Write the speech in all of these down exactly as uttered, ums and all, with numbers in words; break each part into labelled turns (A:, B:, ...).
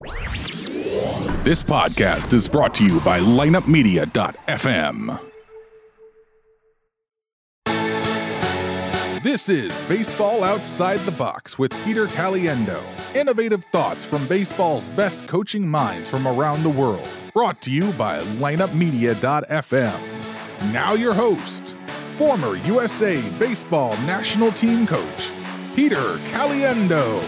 A: This podcast is brought to you by lineup media dot f m. This is Baseball Outside the Box with Peter Caliendo. Innovative thoughts from baseball's best coaching minds from around the world. Brought to you by lineup media dot f m. Now your host, former U S A Baseball National Team Coach, Peter Caliendo.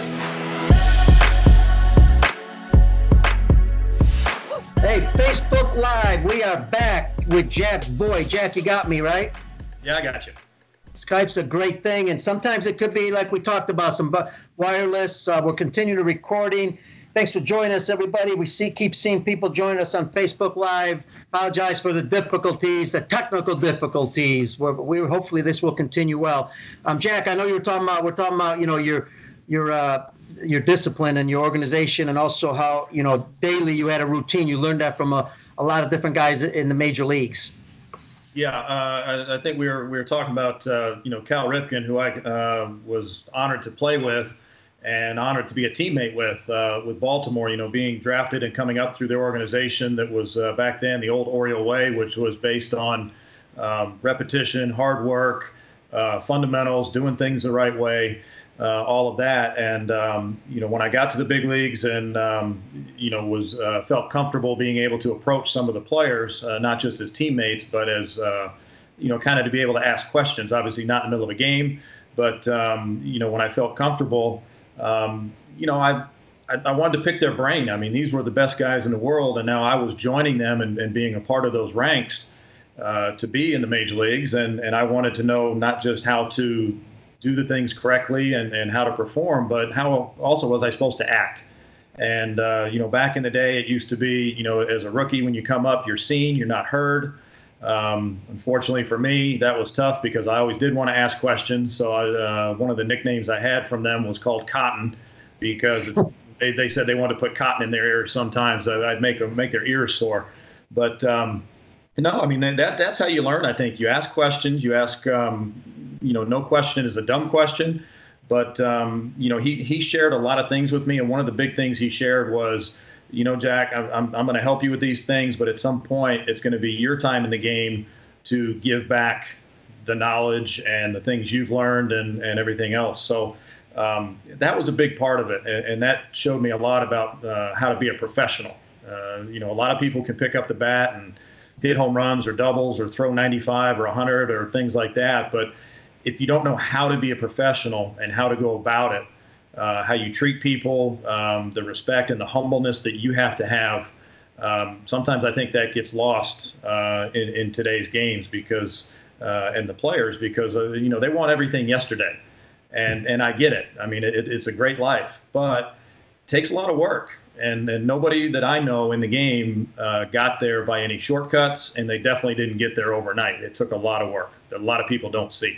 B: Hey, Facebook Live, we are back with Jack Voigt. Jack, you got me, right?
C: Yeah, I got you.
B: Skype's a great thing, and sometimes it could be like we talked about, some wireless. Uh, we're continuing recording. Thanks for joining us, everybody. We see keep seeing people join us on Facebook Live. Apologize for the difficulties, the technical difficulties. We're, we're hopefully this will continue well. Um, Jack, I know you were talking about. We're talking about you know your your uh, your discipline and your organization, and also how you know daily you had a routine. You learned that from a, a lot of different guys in the major leagues.
C: Yeah, uh, I, I think we were we were talking about uh, you know Cal Ripken, who I uh, was honored to play with, and honored to be a teammate with uh, with Baltimore. You know, being drafted and coming up through their organization that was uh, back then the old Oriole way, which was based on um, repetition, hard work, uh, fundamentals, doing things the right way. Uh, all of that, and um, you know, when I got to the big leagues, and um, you know, was uh, felt comfortable being able to approach some of the players, uh, not just as teammates, but as uh, you know, kind of to be able to ask questions. Obviously, not in the middle of a game, but um, you know, when I felt comfortable, um, you know, I, I I wanted to pick their brain. I mean, these were the best guys in the world, and now I was joining them and, and being a part of those ranks uh, to be in the major leagues, and and I wanted to know not just how to do the things correctly and, and how to perform, but how also was I supposed to act. And, uh, you know, back in the day, it used to be, you know, as a rookie, when you come up, you're seen, you're not heard. Um, unfortunately for me, that was tough because I always did want to ask questions. So I, uh, one of the nicknames I had from them was called Cotton, because it's, they, they said they wanted to put cotton in their ears sometimes. I'd make them make their ears sore. But, um, no, I mean, that that's how you learn, I think. You ask questions, you ask, um, you know, no question is a dumb question. But, um, you know, he, he shared a lot of things with me. And one of the big things he shared was, you know, Jack, I'm, I'm going to help you with these things, but at some point it's going to be your time in the game to give back the knowledge and the things you've learned and, and everything else. So um, that was a big part of it. And, and that showed me a lot about uh, how to be a professional. Uh, you know, a lot of people can pick up the bat and hit home runs or doubles or throw ninety-five or one hundred or things like that. But if you don't know how to be a professional and how to go about it, uh, how you treat people, um, the respect and the humbleness that you have to have, um, sometimes I think that gets lost uh, in, in today's games because, uh, and the players, because, uh, you know, they want everything yesterday. And and I get it. I mean, it, it's a great life, but it takes a lot of work. And, and nobody that I know in the game uh, got there by any shortcuts, and they definitely didn't get there overnight. It took a lot of work that a lot of people don't see.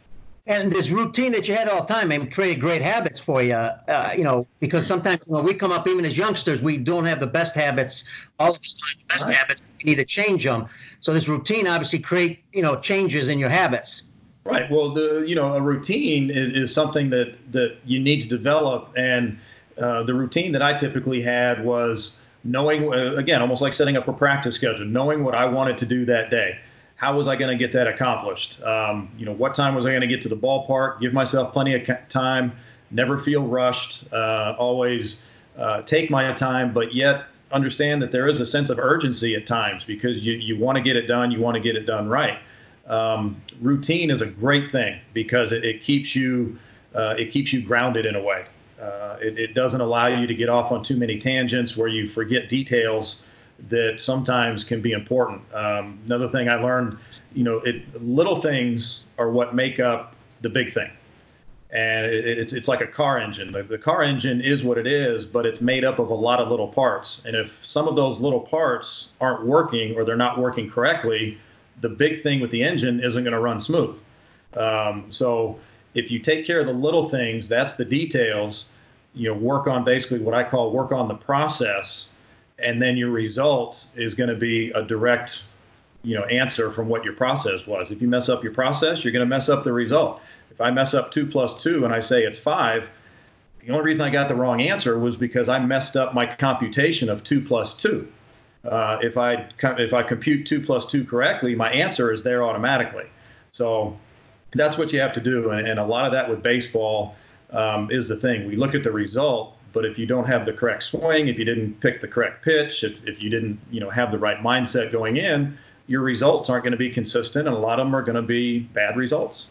B: And this routine that you had all the time, and created great habits for you, uh, you know, because sometimes when we come up, even as youngsters, we don't have the best habits. All of us don't have the best right. habits. We need to change them. So this routine obviously create, you know, changes in your habits.
C: Right. Well, the you know, a routine is, is something that, that you need to develop. And uh, the routine that I typically had was knowing, uh, again, almost like setting up a practice schedule, knowing what I wanted to do that day. How was I going to get that accomplished? Um, you know, what time was I going to get to the ballpark? Give myself plenty of time, never feel rushed, uh, always uh, take my time, but yet understand that there is a sense of urgency at times because you, you want to get it done, you want to get it done right. Um, routine is a great thing because it, it keeps you uh, it keeps you grounded in a way. Uh, it, it doesn't allow you to get off on too many tangents where you forget details that sometimes can be important. Um, another thing I learned, you know, it, little things are what make up the big thing. And it, it's it's like a car engine. The, the car engine is what it is, but it's made up of a lot of little parts. And if some of those little parts aren't working or they're not working correctly, the big thing with the engine isn't going to run smooth. Um, so if you take care of the little things, that's the details, you know, work on basically what I call work on the process. And then your result is going to be a direct, you know, answer from what your process was. If you mess up your process, you're going to mess up the result. If I mess up two plus two and I say it's five, The only reason I got the wrong answer was because I messed up my computation of two plus two. Uh, if I if I compute two plus two correctly, my answer is there automatically. So that's what you have to do, and, and a lot of that with baseball um, is the thing. We look at the result, but if you don't have the correct swing, if you didn't pick the correct pitch, if if you didn't you know have the right mindset going in, your results aren't going to be consistent, and a lot of them are going to be bad results.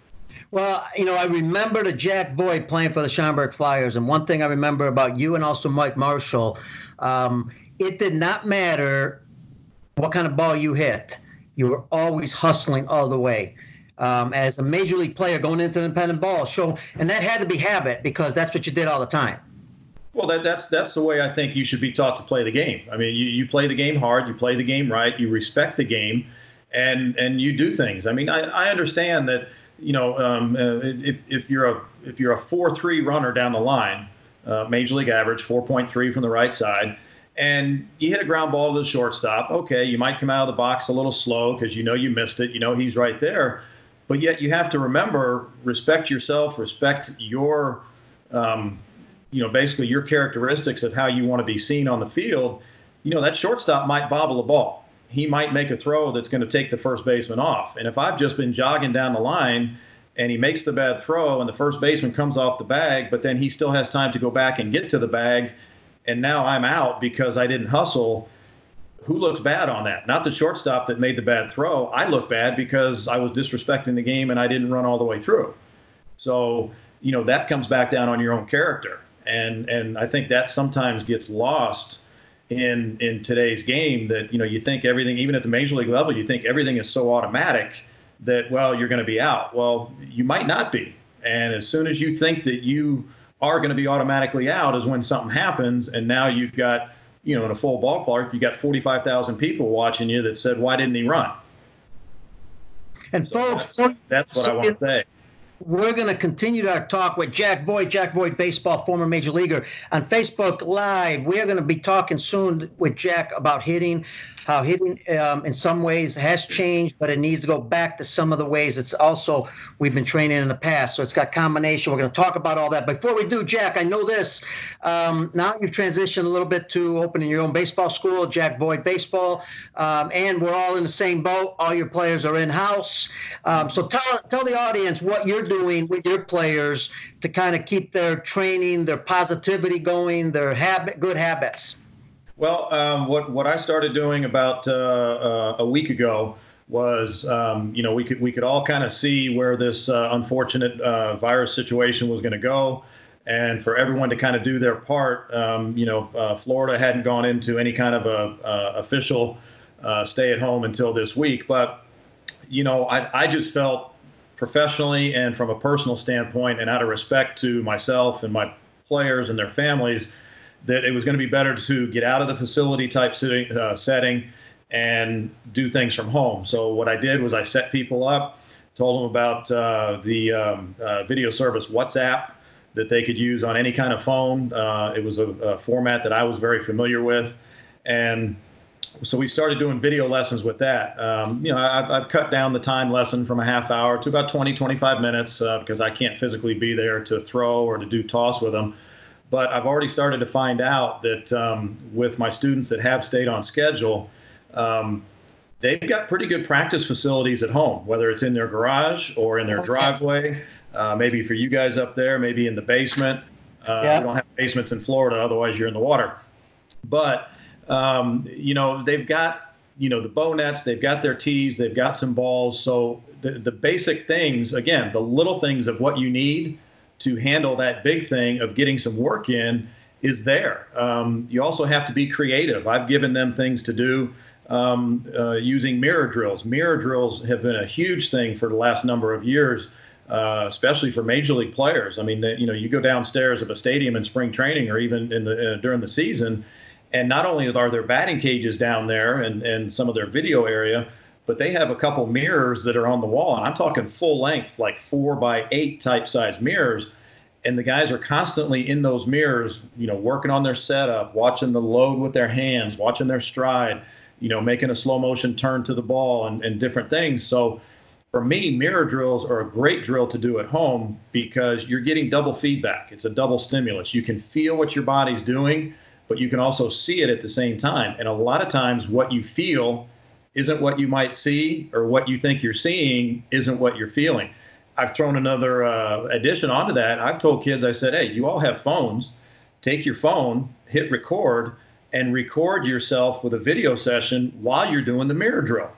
B: Well, you know, I remember the Jack Voigt playing for the Schaumburg Flyers, and one thing I remember about you and also Mike Marshall, um, it did not matter what kind of ball you hit. You were always hustling all the way. Um, as a major league player going into the independent ball show, and that had to be habit because that's what you did all the time.
C: Well, that, that's that's the way I think you should be taught to play the game. I mean, you, you play the game hard, you play the game right, you respect the game, and and you do things. I mean, I, I understand that. You know, um, uh, if if you're a if you're a four three runner down the line, uh, major league average four point three from the right side, and you hit a ground ball to the shortstop. Okay, you might come out of the box a little slow because you know you missed it. You know he's right there, but yet you have to remember, respect yourself, respect your, um, you know, basically your characteristics of how you want to be seen on the field. You know that shortstop might bobble a ball. He might make a throw that's going to take the first baseman off. And if I've just been jogging down the line and he makes the bad throw and the first baseman comes off the bag, but then he still has time to go back and get to the bag, and now I'm out because I didn't hustle, who looks bad on that? Not the shortstop that made the bad throw. I look bad because I was disrespecting the game and I didn't run all the way through. So, you know, that comes back down on your own character. And and I think that sometimes gets lost in in today's game, that you know you think everything, even at the major league level, you think everything is so automatic that, well, you're going to be out. Well, you might not be. And as soon as you think that you are going to be automatically out is when something happens, and now you've got, you know, in a full ballpark, you got forty-five thousand people watching you that said, why didn't he run?
B: And
C: so
B: folks,
C: that's, that's what I want to say.
B: We're going to continue our talk with Jack Voigt, Jack Voigt Baseball, former major leaguer, on Facebook Live. We're going to be talking soon with Jack about hitting, how hitting um, in some ways has changed, but it needs to go back to some of the ways it's also we've been training in the past. So it's got combination. We're going to talk about all that. Before we do, Jack, I know this. Um, now you've transitioned a little bit to opening your own baseball school, Jack Voigt Baseball, um, and we're all in the same boat. All your players are in-house. Um, so tell tell the audience what you're doing with your players to kind of keep their training, their positivity going, their habit, good habits.
C: Well, um, what what I started doing about uh, uh, a week ago was, um, you know, we could we could all kind of see where this uh, unfortunate uh, virus situation was going to go, and for everyone to kind of do their part. Um, you know, uh, Florida hadn't gone into any kind of a uh, official uh, stay at home until this week, but you know, I I just felt professionally and from a personal standpoint, and out of respect to myself and my players and their families, that it was going to be better to get out of the facility type sitting, uh, setting and do things from home. So what I did was I set people up, told them about uh, the um, uh, video service WhatsApp that they could use on any kind of phone. Uh, it was a, a format that I was very familiar with. And so we started doing video lessons with that. Um, you know, I've, I've cut down the time lesson from a half hour to about twenty, twenty-five minutes uh, because I can't physically be there to throw or to do toss with them. But I've already started to find out that um, with my students that have stayed on schedule, um, they've got pretty good practice facilities at home, whether it's in their garage or in their driveway, uh, maybe for you guys up there, maybe in the basement. Uh, yeah. We don't have basements in Florida, otherwise you're in the water. But, um, you know, they've got, you know, the bow nets, they've got their tees, they've got some balls. So the, the basic things, again, the little things of what you need to handle that big thing of getting some work in is there. Um, you also have to be creative. I've given them things to do um, uh, using mirror drills. Mirror drills have been a huge thing for the last number of years, uh, especially for major league players. I mean, the, you know, you go downstairs of a stadium in spring training or even in the uh, during the season, and not only are there batting cages down there and, and some of their video area, but they have a couple mirrors that are on the wall, and I'm talking full length, like four by eight type size mirrors. And the guys are constantly in those mirrors, you know, working on their setup, watching the load with their hands, watching their stride, you know, making a slow motion turn to the ball and, and different things. So for me, mirror drills are a great drill to do at home because you're getting double feedback. It's a double stimulus. You can feel what your body's doing, but you can also see it at the same time. And a lot of times what you feel isn't what you might see, or what you think you're seeing isn't what you're feeling. I've thrown another uh, addition onto that. I've told kids, I said, hey, you all have phones. Take your phone, hit record, and record yourself with a video session while you're doing the mirror drill.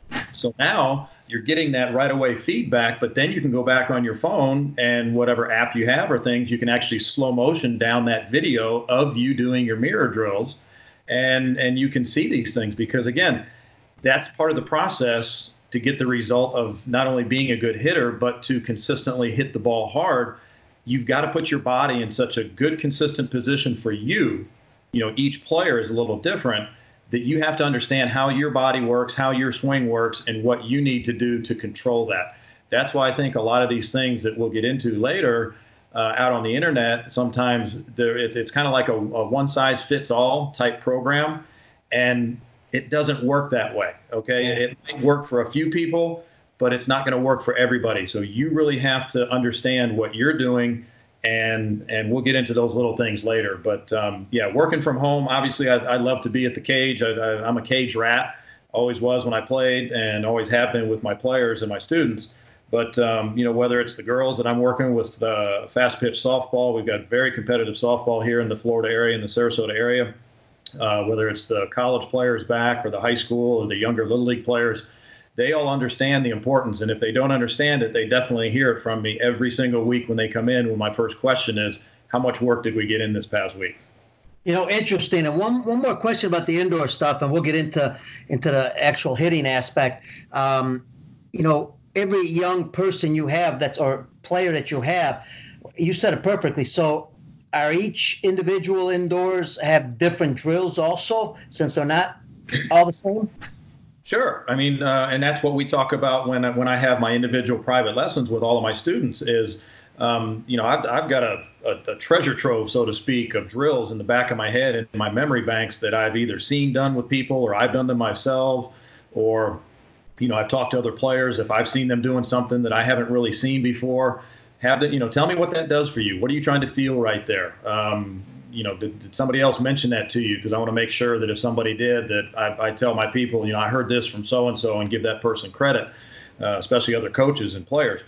C: So now you're getting that right away feedback, but then you can go back on your phone and whatever app you have or things, you can actually slow motion down that video of you doing your mirror drills, and and you can see these things, because again, that's part of the process to get the result of not only being a good hitter, but to consistently hit the ball hard. You've got to put your body in such a good, consistent position for you. You know, each player is a little different, that you have to understand how your body works, how your swing works, and what you need to do to control that. That's why I think a lot of these things that we'll get into later uh, out on the internet, sometimes it, it's kind of like a, a one-size-fits-all type program, and it doesn't work that way, okay? It might work for a few people, but it's not going to work for everybody. So you really have to understand what you're doing, and and we'll get into those little things later. But um, yeah, working from home, obviously I, I love to be at the cage. I, I, I'm a cage rat, always was when I played, and always have been with my players and my students. But um, you know, whether it's the girls that I'm working with, the fast pitch softball, we've got very competitive softball here in the Florida area, in the Sarasota area. Uh, whether it's the college players back, or the high school, or the younger Little League players, they all understand the importance. And if they don't understand it, they definitely hear it from me every single week when they come in. When my first question is, how much work did we get in this past week?
B: You know, interesting. And one one more question about the indoor stuff, and we'll get into into the actual hitting aspect. Um, you know, every young person you have that's or player that you have, you said it perfectly. So are each individual indoors have different drills also, since they're not all the same?
C: Sure. I mean, uh, and that's what we talk about when I, when I have my individual private lessons with all of my students is, um, you know, I've, I've got a, a, a treasure trove, so to speak, of drills in the back of my head and my memory banks that I've either seen done with people, or I've done them myself, or, you know, I've talked to other players. If I've seen them doing something that I haven't really seen before, have the, you know, tell me what that does for you. What are you trying to feel right there? Um, you know, did, did somebody else mention that to you? Because I want to make sure that if somebody did, that I, I tell my people, you know, I heard this from so-and-so, and give that person credit, uh, especially other coaches and players.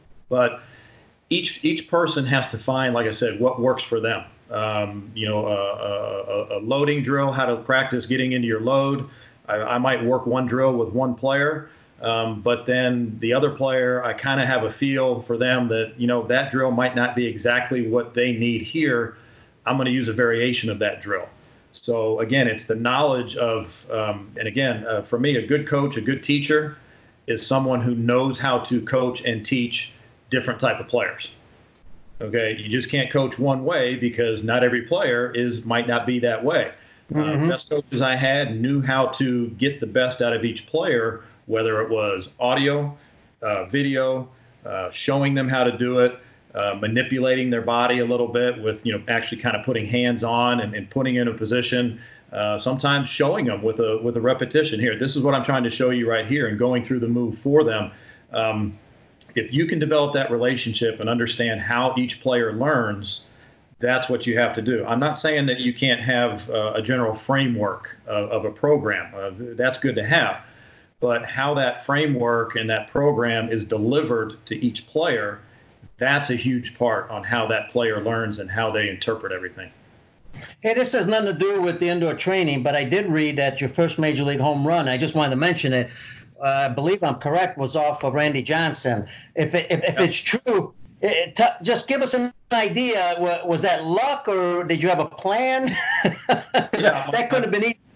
C: But each each person has to find, like I said, what works for them. Um, you know, a, a, a loading drill, how to practice getting into your load. I, I might work one drill with one player. Um, but then the other player, I kind of have a feel for them that, you know, that drill might not be exactly what they need here. I'm going to use a variation of that drill. So again, it's the knowledge of, um, and again, uh, for me, a good coach, a good teacher is someone who knows how to coach and teach different type of players. Okay, you just can't coach one way, because not every player is might not be that way. Mm-hmm. Uh, best coaches I had knew how to get the best out of each player, whether it was audio, uh, video, uh, showing them how to do it, uh, manipulating their body a little bit with, you know, actually kind of putting hands on and, and putting in a position, uh, sometimes showing them with a with a repetition. Here, this is what I'm trying to show you right here, and going through the move for them. Um, if you can develop that relationship and understand how each player learns, that's what you have to do. I'm not saying that you can't have uh, a general framework of, of a program. Uh, that's good to have. But how that framework and that program is delivered to each player, that's a huge part on how that player learns and how they interpret everything.
B: Hey, this has nothing to do with the indoor training, but I did read that your first major league home run, I just wanted to mention it, uh, I believe I'm correct, was off of Randy Johnson. If it, if, if yep. it's true, it, t- just give us an idea. Was that luck, or did you have a plan?
C: Yeah,
B: that could have been easy.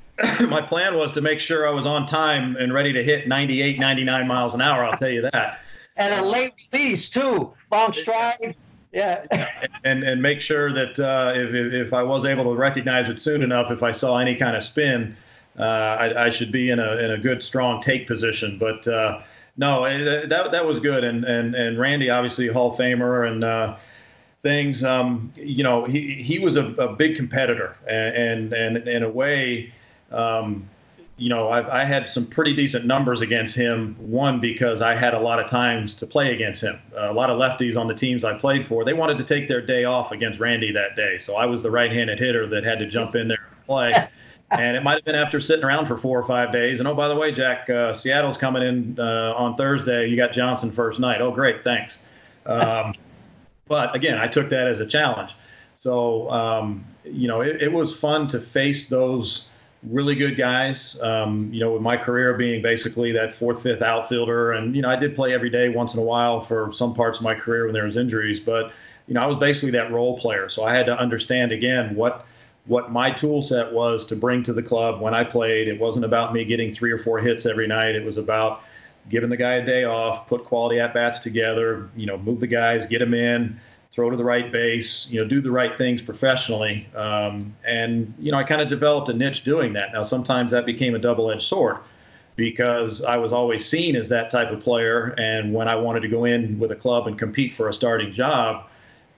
C: My plan was to make sure I was on time and ready to hit ninety-eight, ninety-nine miles an hour, I'll tell you that.
B: And a late release, too. Long stride. Yeah.
C: and and make sure that uh, if, if I was able to recognize it soon enough, if I saw any kind of spin, uh, I, I should be in a in a good, strong take position. But uh, no, it, that that was good. And, and, and Randy, obviously, Hall of Famer and uh, things, um, you know, he, he was a, a big competitor. And, and, and in a way, Um, you know, I, I had some pretty decent numbers against him. One, because I had a lot of times to play against him. Uh, a lot of lefties on the teams I played for, they wanted to take their day off against Randy that day. So I was the right-handed hitter that had to jump in there and play. And it might have been after sitting around for four or five days. And, oh, by the way, Jack, uh, Seattle's coming in uh, on Thursday. You got Johnson first night. Oh, great, thanks. Um, but, again, I took that as a challenge. So, um, you know, it, it was fun to face those really good guys, um, you know, with my career being basically that fourth, fifth outfielder. And, you know, I did play every day once in a while for some parts of my career when there was injuries. But, you know, I was basically that role player. So I had to understand, again, what what my tool set was to bring to the club when I played. It wasn't about me getting three or four hits every night. It was about giving the guy a day off, put quality at-bats together, you know, move the guys, get them in, throw to the right base, you know, do the right things professionally. Um, and, you know, I kind of developed a niche doing that. Now, sometimes that became a double-edged sword because I was always seen as that type of player. And when I wanted to go in with a club and compete for a starting job,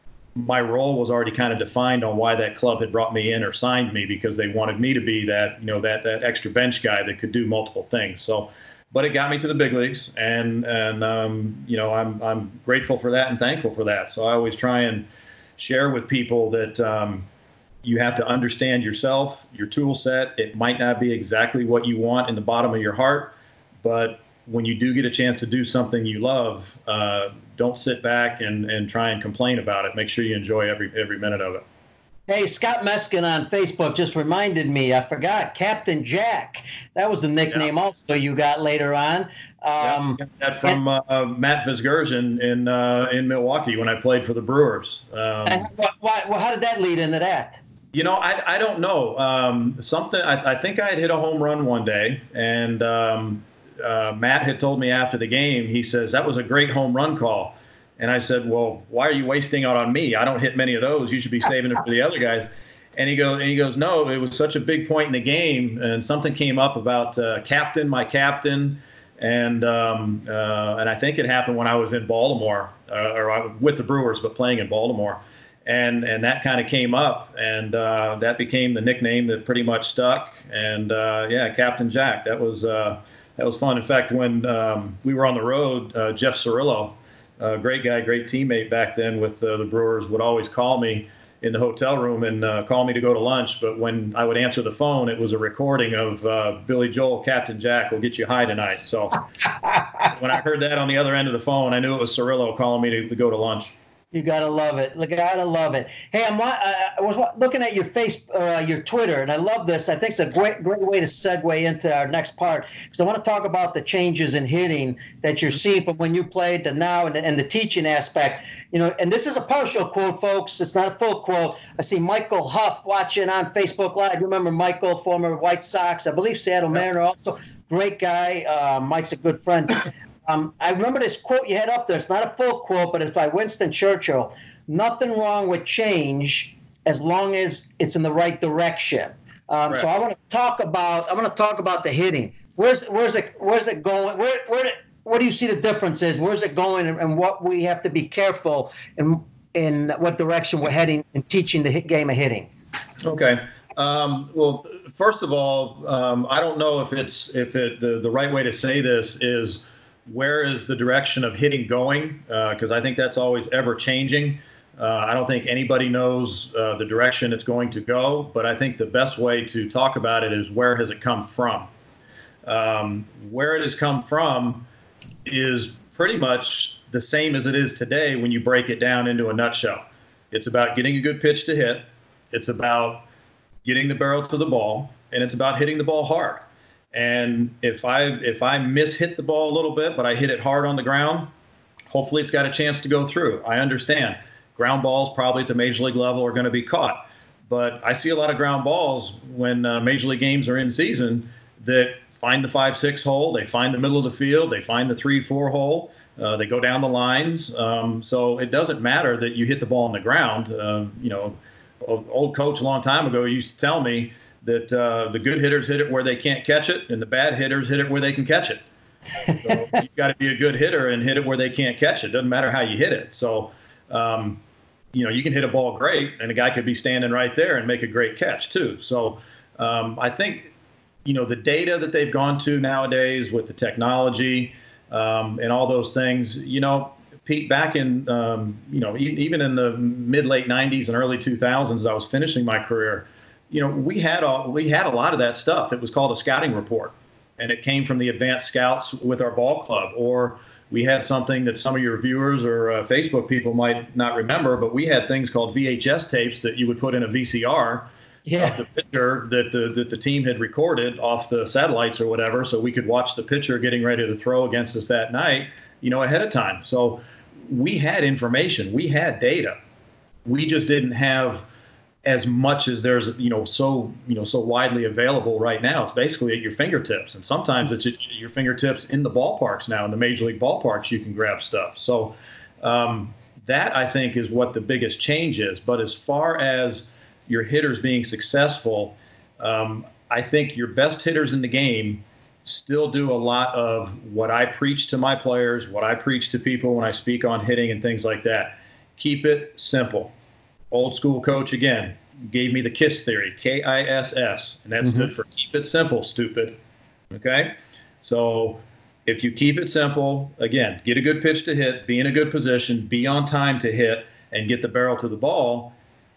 C: my role was already kind of defined on why that club had brought me in or signed me, because they wanted me to be that, you know, that that extra bench guy that could do multiple things. So, but it got me to the big leagues, and and um, you know, I'm I'm grateful for that and thankful for that. So I always try and share with people that um, you have to understand yourself, your tool set. It might not be exactly what you want in the bottom of your heart, but when you do get a chance to do something you love, uh, don't sit back and, and try and complain about it. Make sure you enjoy every every minute of it.
B: Hey, Scott Meskin on Facebook just reminded me, I forgot, Captain Jack. That was the nickname yeah. also you got later on. Um,
C: yeah, that from and, uh, Matt Visgersian in uh, in Milwaukee when I played for the Brewers. Um,
B: why, well, how did that lead into that?
C: You know, I I don't know. Um, something I, I think I had hit a home run one day, and um, uh, Matt had told me after the game. He says that was a great home run call. And I said, well, why are you wasting it on me? I don't hit many of those. You should be saving it for the other guys. And he goes, and he goes, no, it was such a big point in the game, and something came up about uh, captain, my captain, and um, uh, and I think it happened when I was in Baltimore, uh, or I, with the Brewers, but playing in Baltimore, and and that kind of came up, and uh, that became the nickname that pretty much stuck. And uh, yeah, Captain Jack, that was uh, that was fun. In fact, when um, we were on the road, uh, Jeff Cirillo, a uh, great guy, great teammate back then with uh, the Brewers, would always call me in the hotel room and uh, call me to go to lunch. But when I would answer the phone, it was a recording of uh, Billy Joel, Captain Jack will get you high tonight. So when I heard that on the other end of the phone, I knew it was Cirillo calling me to, to go to lunch.
B: You gotta love it. Look, gotta love it. Hey, I'm uh, I was looking at your face, uh, your Twitter, and I love this. I think it's a great, great way to segue into our next part, because I want to talk about the changes in hitting that you're seeing from when you played to now, and, and the teaching aspect. You know, and this is a partial quote, folks. It's not a full quote. I see Michael Huff watching on Facebook Live. You remember Michael, former White Sox, I believe Seattle Mariner, also great guy. Uh, Mike's a good friend. Um, I remember this quote you had up there. It's not a full quote, but it's by Winston Churchill. Nothing wrong with change as long as it's in the right direction. Um, right. So I want to talk about. I want to talk about the hitting. Where's where's it where's it going? Where where what do you see the differences? Where's it going, and, and what we have to be careful in in what direction we're heading in teaching the hit game of hitting?
C: Okay. Um, well, first of all, um, I don't know if it's if it the, the right way to say this is, where is the direction of hitting going? Because uh, I think that's always ever changing. Uh, I don't think anybody knows uh, the direction it's going to go, but I think the best way to talk about it is, where has it come from? Um, where it has come from is pretty much the same as it is today when you break it down into a nutshell. It's about getting a good pitch to hit. It's about getting the barrel to the ball, and it's about hitting the ball hard. And if I if I mishit the ball a little bit, but I hit it hard on the ground, hopefully it's got a chance to go through. I understand ground balls probably at the major league level are going to be caught, but I see a lot of ground balls when uh, major league games are in season that find the five six hole, they find the middle of the field, they find the three four hole, uh, they go down the lines. Um, so it doesn't matter that you hit the ball on the ground. Uh, you know, old coach a long time ago used to tell me that uh, the good hitters hit it where they can't catch it, and the bad hitters hit it where they can catch it. So you've got to be a good hitter and hit it where they can't catch it. Doesn't matter how you hit it. So, um, you know, you can hit a ball great, and a guy could be standing right there and make a great catch too. So um, I think, you know, the data that they've gone to nowadays with the technology um, and all those things, you know, Pete, back in, um, you know, e- even in the mid late nineties and early two thousands, I was finishing my career. You know, we had a, we had a lot of that stuff. It was called a scouting report, and it came from the advanced scouts with our ball club. Or we had something that some of your viewers or uh, Facebook people might not remember, but we had things called V H S tapes that you would put in a V C R. Yeah. Of the pitcher that the that the team had recorded off the satellites or whatever, so we could watch the pitcher getting ready to throw against us that night, you know, ahead of time. So we had information, we had data. We just didn't have as much as there's, you know, so, you know, so widely available right now. It's basically at your fingertips. And sometimes it's at your fingertips in the ballparks now, in the major league ballparks, you can grab stuff. So um, that, I think, is what the biggest change is. But as far as your hitters being successful, um, I think your best hitters in the game still do a lot of what I preach to my players, what I preach to people when I speak on hitting and things like that. Keep it simple. Old school coach, again, gave me the KISS theory, K I S S, and that mm-hmm. stood for keep it simple, stupid. Okay? So if you keep it simple, again, get a good pitch to hit, be in a good position, be on time to hit, and get the barrel to the ball,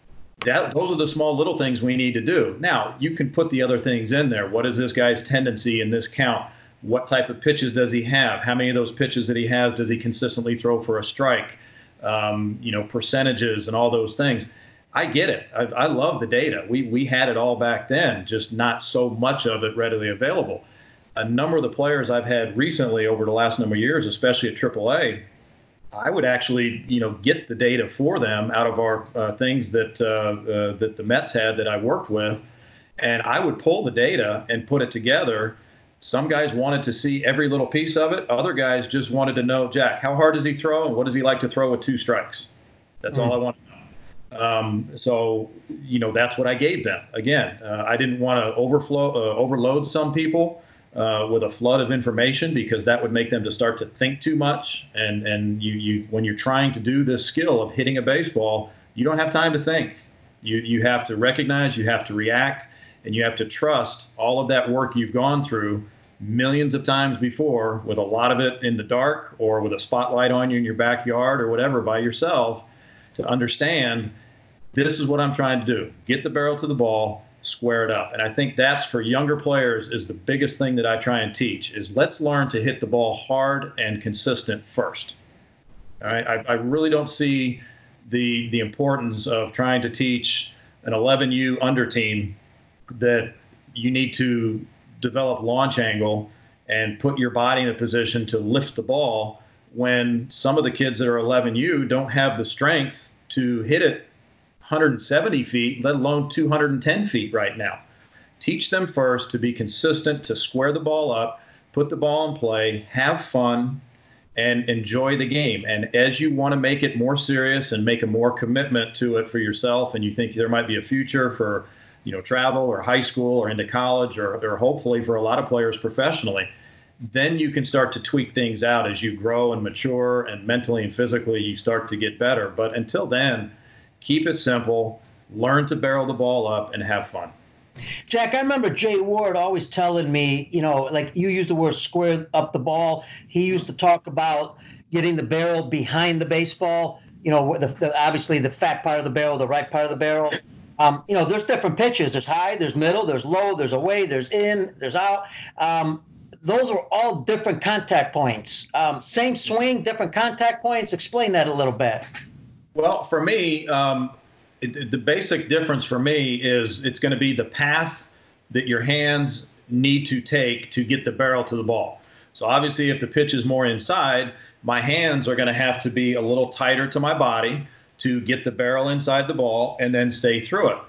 C: That, those are the small little things we need to do. Now, you can put the other things in there. What is this guy's tendency in this count? What type of pitches does he have? How many of those pitches that he has does he consistently throw for a strike? Um, you know, percentages and all those things. I get it. I, I love the data. We we had it all back then, just not so much of it readily available. A number of the players I've had recently over the last number of years, especially at triple A, I would actually, you know, get the data for them out of our uh, things that uh, uh, that the Mets had that I worked with, and I would pull the data and put it together. Some guys wanted to see every little piece of it. Other guys just wanted to know, Jack, how hard does he throw, and what does he like to throw with two strikes? That's mm. all I want to know. Um, so, you know, that's what I gave them. Again, uh, I didn't want to overflow, uh, overload some people Uh, with a flood of information, because that would make them to start to think too much. And and you you when you're trying to do this skill of hitting a baseball, you don't have time to think. You you have to recognize, you have to react, and you have to trust all of that work you've gone through millions of times before, with a lot of it in the dark or with a spotlight on you in your backyard or whatever by yourself, to understand this is what I'm trying to do. Get the barrel to the ball, square it up. And I think that's, for younger players, is the biggest thing that I try and teach, is let's learn to hit the ball hard and consistent first. All right. I, I really don't see the the importance of trying to teach an eleven U under team that you need to develop launch angle and put your body in a position to lift the ball, when some of the kids that are eleven U don't have the strength to hit it one hundred seventy feet, let alone two hundred ten feet right now. Teach them first to be consistent, to square the ball up, put the ball in play, have fun, and enjoy the game. And as you want to make it more serious and make a more commitment to it for yourself, and you think there might be a future for, you know, travel or high school or into college, or, or hopefully for a lot of players professionally, then you can start to tweak things out as you grow and mature, and mentally and physically you start to get better. But until then, keep it simple, learn to barrel the ball up, and have fun.
B: Jack, I remember Jay Ward always telling me, you know, like you used the word square up the ball. He used to talk about getting the barrel behind the baseball, you know, the, the, obviously the fat part of the barrel, the right part of the barrel. Um, you know, there's different pitches. There's high, there's middle, there's low, there's away, there's in, there's out. Um, those are all different contact points. Um, same swing, different contact points. Explain that a little bit.
C: Well, for me, um, it, the basic difference for me is it's going to be the path that your hands need to take to get the barrel to the ball. So obviously, if the pitch is more inside, my hands are going to have to be a little tighter to my body to get the barrel inside the ball and then stay through it.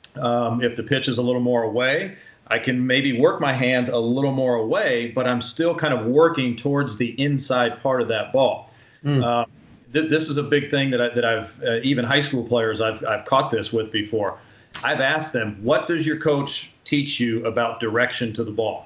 C: Um, if the pitch is a little more away, I can maybe work my hands a little more away, but I'm still kind of working towards the inside part of that ball. Mm. Uh, This is a big thing that, I, that I've, uh, even high school players, I've, I've caught this with before. I've asked them, what does your coach teach you about direction to the ball?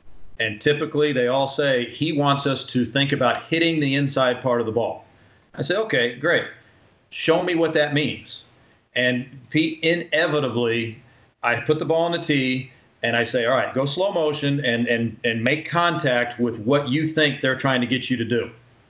C: And typically they all say, he wants us to think about hitting the inside part of the ball. I say, okay, great. Show me what that means. And Pete, inevitably, I put the ball on the tee, and I say, all right, go slow motion and and and make contact with what you think they're trying to get you to do.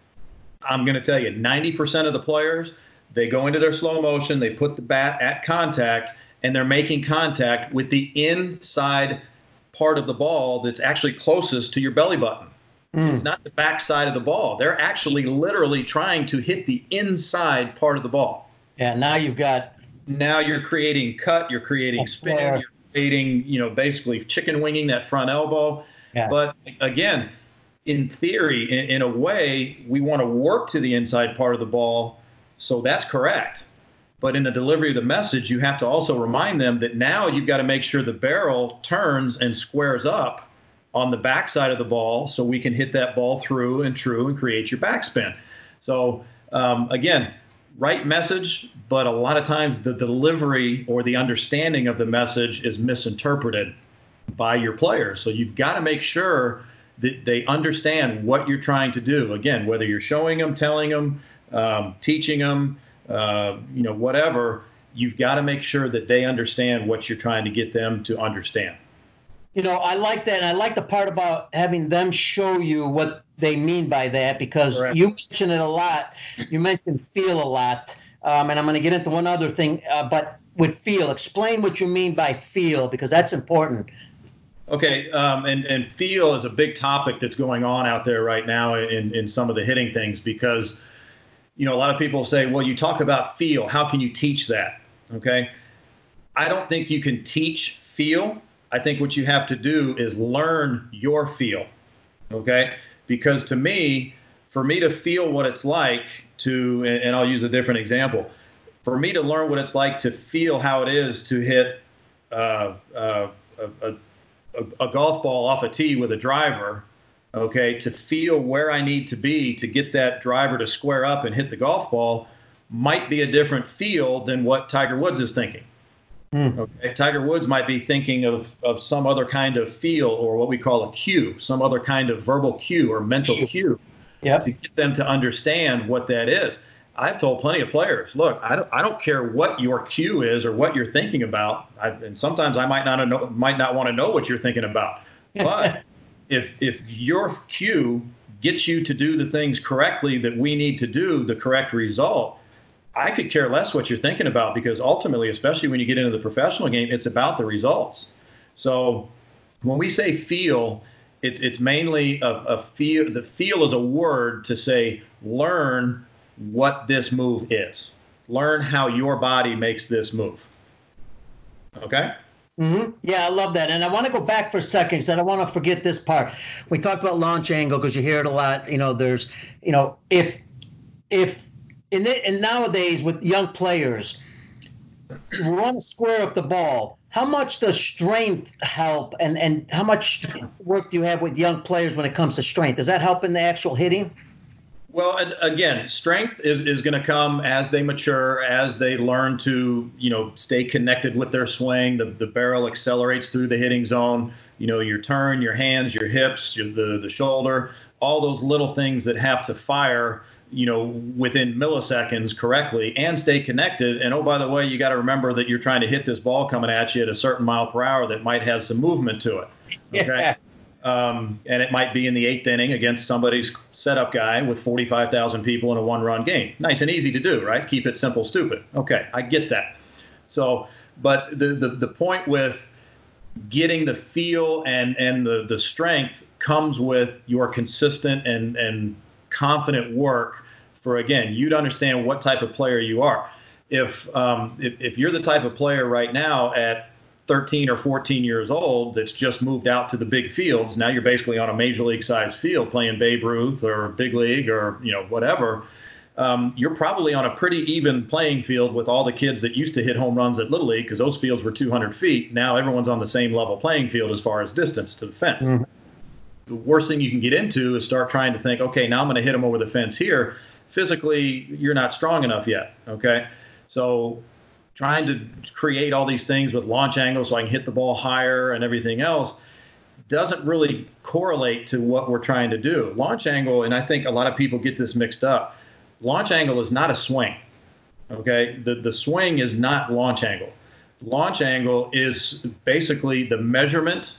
C: I'm going to tell you, ninety percent of the players, they go into their slow motion, they put the bat at contact, and they're making contact with the inside part of the ball that's actually closest to your belly button. Mm. It's not the back side of the ball. They're actually literally trying to hit the inside part of the ball.
B: Yeah, now you've got...
C: Now you're creating cut, you're creating spin, flare. You're creating, you know, basically chicken winging that front elbow. Yeah. But again, in theory, in, in a way, we want to work to the inside part of the ball, so that's correct. But in the delivery of the message, you have to also remind them that now you've got to make sure the barrel turns and squares up on the backside of the ball so we can hit that ball through and true and create your backspin. So, um, again, right message, but a lot of times the delivery or the understanding of the message is misinterpreted by your players. So you've got to make sure that they understand what you're trying to do. Again, whether you're showing them, telling them, um, teaching them, uh, you know, whatever, you've got to make sure that they understand what you're trying to get them to understand.
B: You know, I like that. And I like the part about having them show you what they mean by that, because Correct. You mention it a lot. You mentioned feel a lot. Um, and I'm going to get into one other thing, uh, but with feel, explain what you mean by feel, because that's important.
C: Okay, um, and, and feel is a big topic that's going on out there right now in, in some of the hitting things, because, you know, a lot of people say, well, you talk about feel. How can you teach that? Okay, I don't think you can teach feel. I think what you have to do is learn your feel, okay? Because to me, for me to feel what it's like to, and I'll use a different example, for me to learn what it's like to feel how it is to hit uh, uh, a, a, a golf ball off a tee with a driver, okay, to feel where I need to be to get that driver to square up and hit the golf ball might be a different feel than what Tiger Woods is thinking. Mm. Okay, Tiger Woods might be thinking of, of some other kind of feel, or what we call a cue, some other kind of verbal cue or mental cue, yep. to get them to understand what that is. I've told plenty of players, look, I don't, I don't care what your cue is or what you're thinking about, I, and sometimes I might not know, might not want to know what you're thinking about. But if if your cue gets you to do the things correctly that we need to do, the correct result, I could care less what you're thinking about, because ultimately, especially when you get into the professional game, it's about the results. So when we say feel, it's it's mainly a, a feel. The feel is a word to say learn what this move is. Learn how your body makes this move. Okay?
B: Mm-hmm. Yeah, I love that. And I want to go back for a second, because I don't want to forget this part. We talked about launch angle, because you hear it a lot. You know, there's, you know, if if In the, and nowadays with young players, we want to square up the ball. How much does strength help, and, and how much work do you have with young players when it comes to strength? Does that help in the actual hitting?
C: Well, again, strength is, is going to come as they mature, as they learn to, you know, stay connected with their swing. The, the barrel accelerates through the hitting zone. You know, your turn, your hands, your hips, your, the, the shoulder, all those little things that have to fire, you know, within milliseconds correctly and stay connected. And, oh, by the way, you got to remember that you're trying to hit this ball coming at you at a certain mile per hour that might have some movement to it. Okay. Yeah. Um, and it might be in the eighth inning against somebody's setup guy with forty-five thousand people in a one-run game. Nice and easy to do, right? Keep it simple, stupid. Okay, I get that. So, but the, the, the point with getting the feel and, and the, the strength comes with your consistent and, and confident work for, again, you to understand what type of player you are. If, um, if if you're the type of player right now at thirteen or fourteen years old that's just moved out to the big fields, now you're basically on a major league size field playing Babe Ruth or big league or, you know, whatever, um, you're probably on a pretty even playing field with all the kids that used to hit home runs at Little League, because those fields were two hundred feet. Now everyone's on the same level playing field as far as distance to the fence. Mm-hmm. The worst thing you can get into is start trying to think, okay, now I'm going to hit them over the fence here. Physically, you're not strong enough yet, okay? So trying to create all these things with launch angles so I can hit the ball higher and everything else doesn't really correlate to what we're trying to do. Launch angle, and I think a lot of people get this mixed up, launch angle is not a swing, okay? The, the swing is not launch angle. launch angle is basically the measurement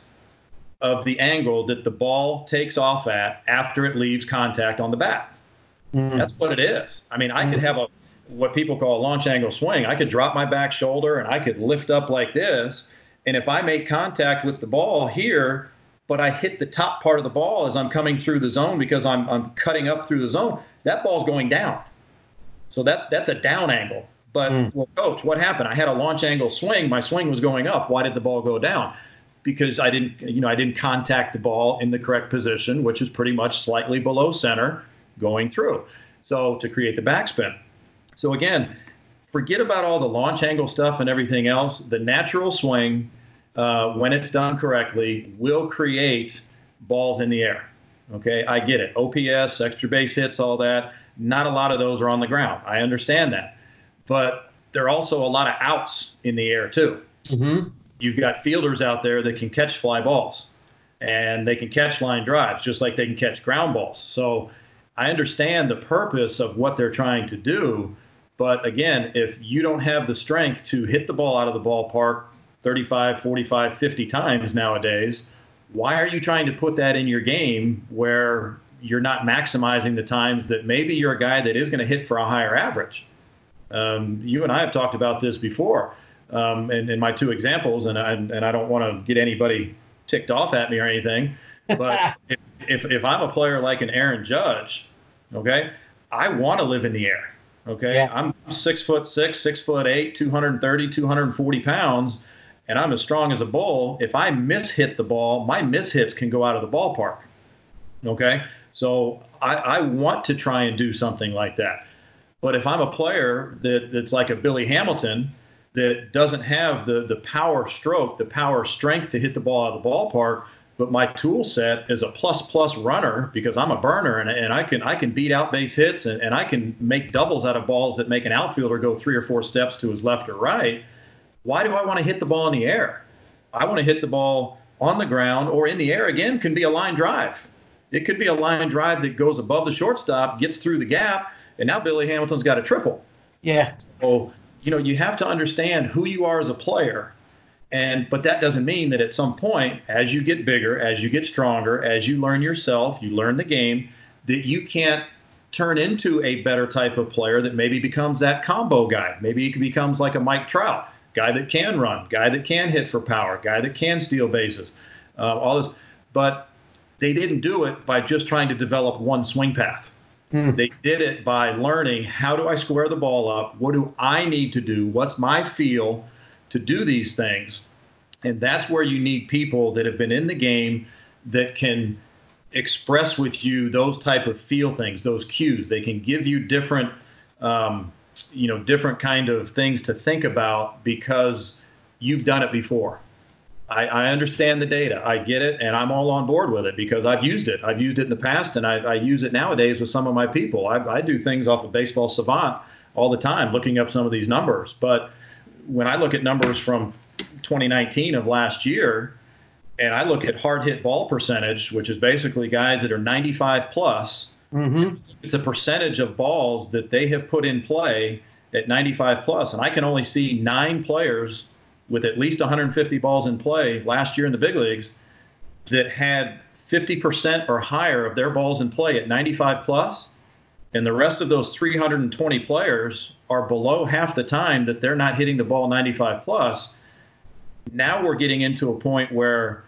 C: of the angle that the ball takes off at after it leaves contact on the bat. Mm-hmm. That's what it is. I mean, I mm-hmm. could have a what people call a launch angle swing. I could drop my back shoulder and I could lift up like this. And if I make contact with the ball here, but I hit the top part of the ball as I'm coming through the zone because I'm I'm cutting up through the zone, that ball's going down. So that that's a down angle. But, mm. well, coach, what happened? I had a launch angle swing. My swing was going up. Why did the ball go down? Because I didn't, you know, I didn't contact the ball in the correct position, which is pretty much slightly below center going through. So to create the backspin. So again, forget about all the launch angle stuff and everything else. The natural swing, uh, when it's done correctly, will create balls in the air. Okay, I get it. O P S, extra base hits, all that. Not a lot of those are on the ground. I understand that. But there are also a lot of outs in the air, too. Mm-hmm. You've got fielders out there that can catch fly balls, and they can catch line drives just like they can catch ground balls. So I understand the purpose of what they're trying to do. But again, if you don't have the strength to hit the ball out of the ballpark thirty-five, forty-five, fifty times nowadays, why are you trying to put that in your game where you're not maximizing the times that maybe you're a guy that is going to hit for a higher average? Um, you and I have talked about this before um, in, in my two examples, and I, and I don't want to get anybody ticked off at me or anything, but if, if, if I'm a player like an Aaron Judge, okay, I want to live in the air, okay? Yeah. I'm six foot six, six foot eight, two thirty, two forty pounds, and I'm as strong as a bull. If I miss-hit the ball, my miss-hits can go out of the ballpark, okay? So I, I want to try and do something like that. But if I'm a player that, that's like a Billy Hamilton that doesn't have the, the power stroke, the power strength to hit the ball out of the ballpark, but my tool set is a plus-plus runner because I'm a burner and, and I can I can beat out base hits and, and I can make doubles out of balls that make an outfielder go three or four steps to his left or right, why do I want to hit the ball in the air? I want to hit the ball on the ground or in the air. Again, can be a line drive. It could be a line drive that goes above the shortstop, gets through the gap, and now Billy Hamilton's got a triple.
B: Yeah.
C: So, you know, you have to understand who you are as a player. And but that doesn't mean that at some point, as you get bigger, as you get stronger, as you learn yourself, you learn the game, that you can't turn into a better type of player that maybe becomes that combo guy. Maybe he becomes like a Mike Trout, guy that can run, guy that can hit for power, guy that can steal bases, uh, all this. But they didn't do it by just trying to develop one swing path. Hmm. They did it by learning, how do I square the ball up? What do I need to do? What's my feel to do these things? And that's where you need people that have been in the game that can express with you those type of feel things, those cues. They can give you different, um, you know, different kind of things to think about because you've done it before. I, I understand the data. I get it, and I'm all on board with it because I've used it. I've used it in the past, and I, I use it nowadays with some of my people. I, I do things off of Baseball Savant all the time, looking up some of these numbers. But when I look at numbers from twenty nineteen of last year, and I look at hard hit ball percentage, which is basically guys that are ninety-five plus, mm-hmm. the percentage of balls that they have put in play at ninety-five plus, and I can only see nine players with at least one hundred fifty balls in play last year in the big leagues that had fifty percent or higher of their balls in play at ninety-five plus, and the rest of those three hundred twenty players are below half the time that they're not hitting the ball ninety-five plus. Now we're getting into a point where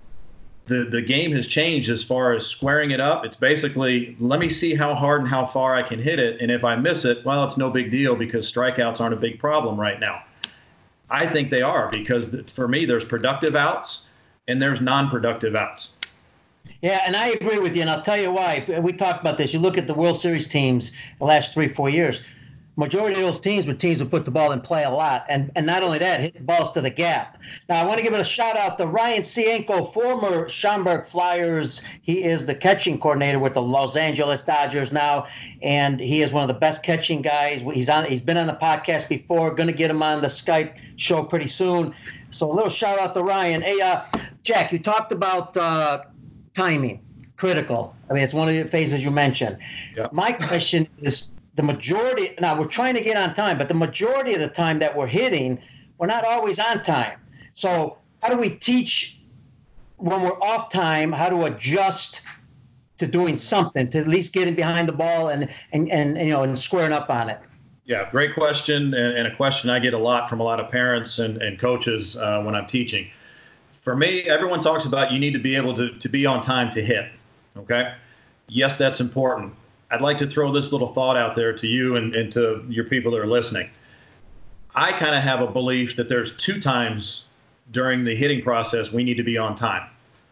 C: the the game has changed as far as squaring it up. It's basically, let me see how hard and how far I can hit it, and if I miss it, well, it's no big deal because strikeouts aren't a big problem right now. I think they are because for me, there's productive outs and there's non-productive outs.
B: Yeah, and I agree with you, and I'll tell you why. We talked about this. You look at the World Series teams the last three, four years. Majority of those teams were teams that put the ball in play a lot, and and not only that, hit balls to the gap. Now, I want to give it a shout-out to Ryan Cienko, former Schaumburg Flyers. He is the catching coordinator with the Los Angeles Dodgers now, and he is one of the best catching guys. He's on. He's been on the podcast before. Going to get him on the Skype show pretty soon. So a little shout-out to Ryan. Hey, uh, Jack, you talked about uh, timing, critical. I mean, it's one of the phases you mentioned. Yeah. My question is, the majority, now we're trying to get on time, but the majority of the time that we're hitting, we're not always on time. So how do we teach when we're off time, how to adjust to doing something, to at least getting behind the ball and, and, and you know, and squaring up on it?
C: Yeah, great question, and, and a question I get a lot from a lot of parents and, and coaches uh, when I'm teaching. For me, everyone talks about you need to be able to, to be on time to hit, okay? Yes, that's important. I'd like to throw this little thought out there to you and, and to your people that are listening. I kind of have a belief that there's two times during the hitting process we need to be on time.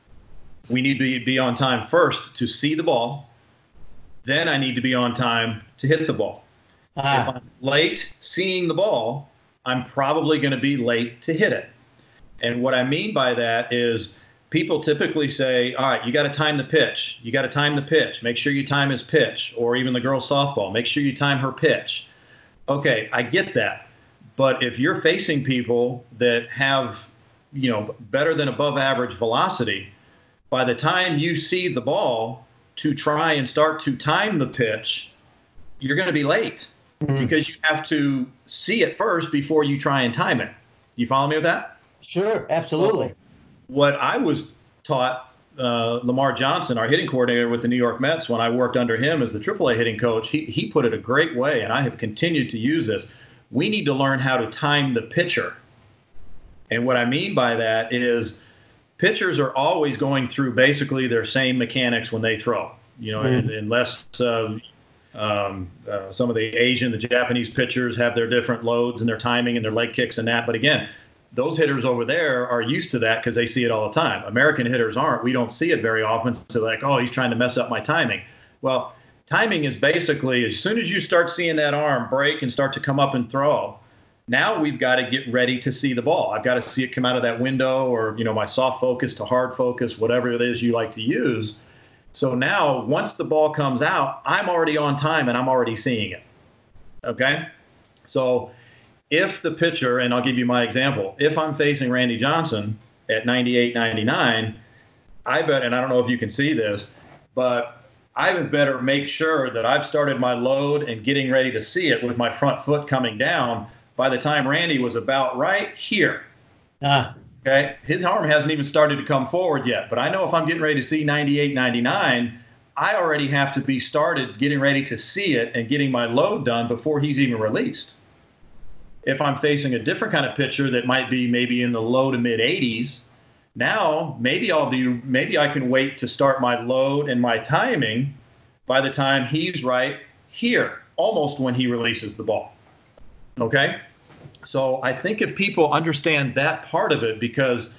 C: We need to be on time first to see the ball. Then I need to be on time to hit the ball. Ah. If I'm late seeing the ball, I'm probably going to be late to hit it. And what I mean by that is people typically say, all right, you got to time the pitch. You got to time the pitch. Make sure you time his pitch. Or even the girls' softball, make sure you time her pitch. Okay, I get that. But if you're facing people that have, you know, better than above average velocity, by the time you see the ball to try and start to time the pitch, you're going to be late mm-hmm. because you have to see it first before you try and time it. You follow me with that?
B: Sure, absolutely.
C: So what I was taught, uh, Lamar Johnson, our hitting coordinator with the New York Mets, when I worked under him as the triple A hitting coach, he, he put it a great way, and I have continued to use this. We need to learn how to time the pitcher. And what I mean by that is pitchers are always going through basically their same mechanics when they throw, you know, mm-hmm. unless uh, um, uh, some of the Asian, the Japanese pitchers have their different loads and their timing and their leg kicks and that. But again, those hitters over there are used to that because they see it all the time. American hitters aren't. We don't see it very often. So like, oh, he's trying to mess up my timing. Well, timing is basically as soon as you start seeing that arm break and start to come up and throw, now we've got to get ready to see the ball. I've got to see it come out of that window or, you know, my soft focus to hard focus, whatever it is you like to use. So now once the ball comes out, I'm already on time and I'm already seeing it. Okay? So if the pitcher, and I'll give you my example, if I'm facing Randy Johnson at ninety-eight ninety-nine, I bet, and I don't know if you can see this, but I would better make sure that I've started my load and getting ready to see it with my front foot coming down by the time Randy was about right here. Ah. Okay, his arm hasn't even started to come forward yet, but I know if I'm getting ready to see ninety-eight ninety-nine, I already have to be started getting ready to see it and getting my load done before he's even released. If I'm facing a different kind of pitcher that might be maybe in the low to mid eighties, now maybe I'll do, maybe I can wait to start my load and my timing by the time he's right here, almost when he releases the ball. Okay? So I think if people understand that part of it, because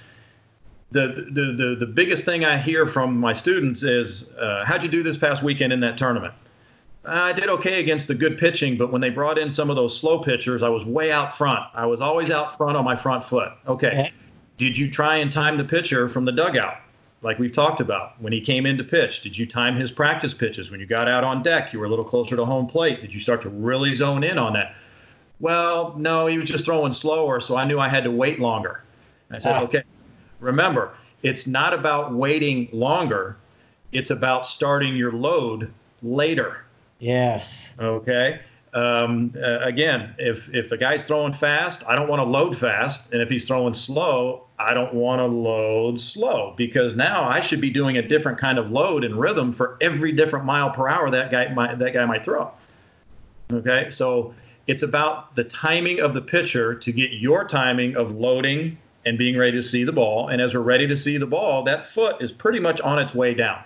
C: the the the, the biggest thing I hear from my students is, uh, how'd you do this past weekend in that tournament? I did okay against the good pitching, but when they brought in some of those slow pitchers, I was way out front. I was always out front on my front foot. Okay. okay. Did you try and time the pitcher from the dugout, like we've talked about, when he came in to pitch? Did you time his practice pitches? When you got out on deck, you were a little closer to home plate. Did you start to really zone in on that? Well, no, he was just throwing slower, so I knew I had to wait longer. I said, ah. okay, remember, it's not about waiting longer. It's about starting your load later.
B: Yes.
C: Okay. Um, uh, again, if if a guy's throwing fast, I don't want to load fast. And if he's throwing slow, I don't want to load slow, because now I should be doing a different kind of load and rhythm for every different mile per hour that guy might, that guy might throw. Okay. So it's about the timing of the pitcher to get your timing of loading and being ready to see the ball. And as we're ready to see the ball, that foot is pretty much on its way down.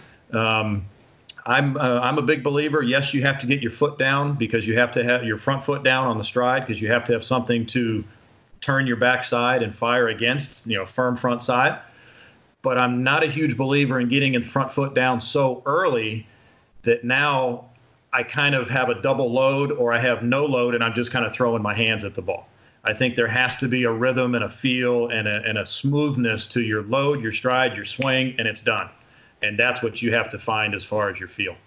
C: Um, I'm uh, I'm a big believer. Yes, you have to get your foot down, because you have to have your front foot down on the stride, because you have to have something to turn your backside and fire against, you know, firm front side. But I'm not a huge believer in getting the front foot down so early that now I kind of have a double load, or I have no load and I'm just kind of throwing my hands at the ball. I think there has to be a rhythm and a feel and a, and a smoothness to your load, your stride, your swing, and it's done. And that's what you have to find as far as your feel.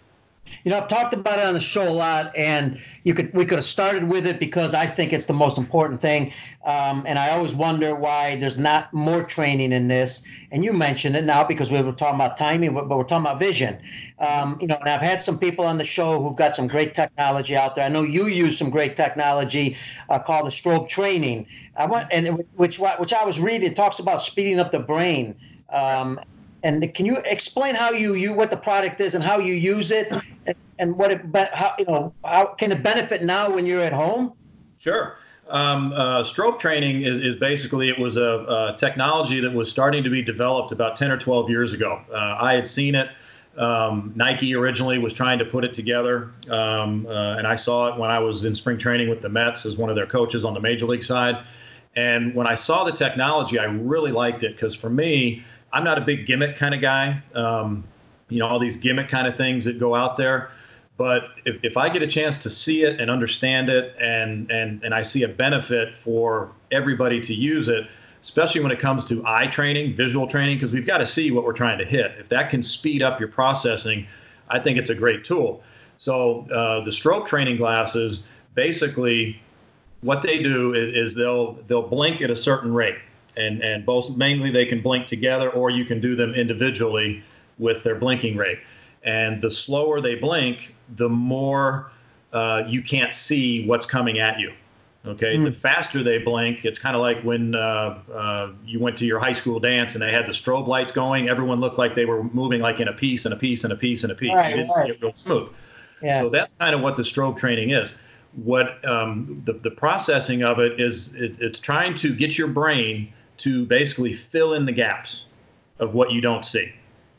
B: You know, I've talked about it on the show a lot, and you could we could have started with it because I think it's the most important thing. Um, and I always wonder why there's not more training in this. And you mentioned it now because we were talking about timing, but, but we're talking about vision. Um, you know, and I've had some people on the show who've got some great technology out there. I know you use some great technology uh, called the strobe training. I want, and which which I was reading, it talks about speeding up the brain. Um, And can you explain how you, you what the product is and how you use it, and, and what it how you know how can it benefit now when you're at home?
C: Sure. Um, uh, strobe training is, is basically it was a, a technology that was starting to be developed about ten or twelve years ago. Uh, I had seen it. Um, Nike originally was trying to put it together, um, uh, and I saw it when I was in spring training with the Mets as one of their coaches on the major league side. And when I saw the technology, I really liked it because for me, I'm not a big gimmick kind of guy, um, you know, all these gimmick kind of things that go out there. But if, if I get a chance to see it and understand it and, and, and I see a benefit for everybody to use it, especially when it comes to eye training, visual training, because we've got to see what we're trying to hit. If that can speed up your processing, I think it's a great tool. So uh, the strobe training glasses, basically what they do is, is they'll they'll blink at a certain rate. And, and both mainly they can blink together or you can do them individually with their blinking rate. And the slower they blink, the more uh, you can't see what's coming at you. Okay, mm. The faster they blink, it's kind of like when uh, uh, you went to your high school dance and they had the strobe lights going. Everyone looked like they were moving like in a piece and a piece and a piece and a piece.
B: Right,
C: you didn't
B: right.
C: see it real smooth.
B: Yeah.
C: So that's kind of what the strobe training is. What um, the, the processing of it is, it, it's trying to get your brain to basically fill in the gaps of what you don't see.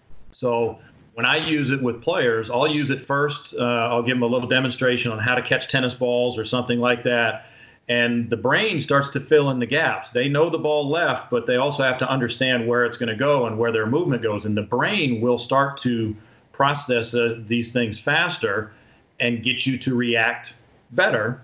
C: So when I use it with players, I'll use it first. Uh, I'll give them a little demonstration on how to catch tennis balls or something like that. And the brain starts to fill in the gaps. They know the ball left, but they also have to understand where it's going to go and where their movement goes. And the brain will start to process uh, these things faster and get you to react better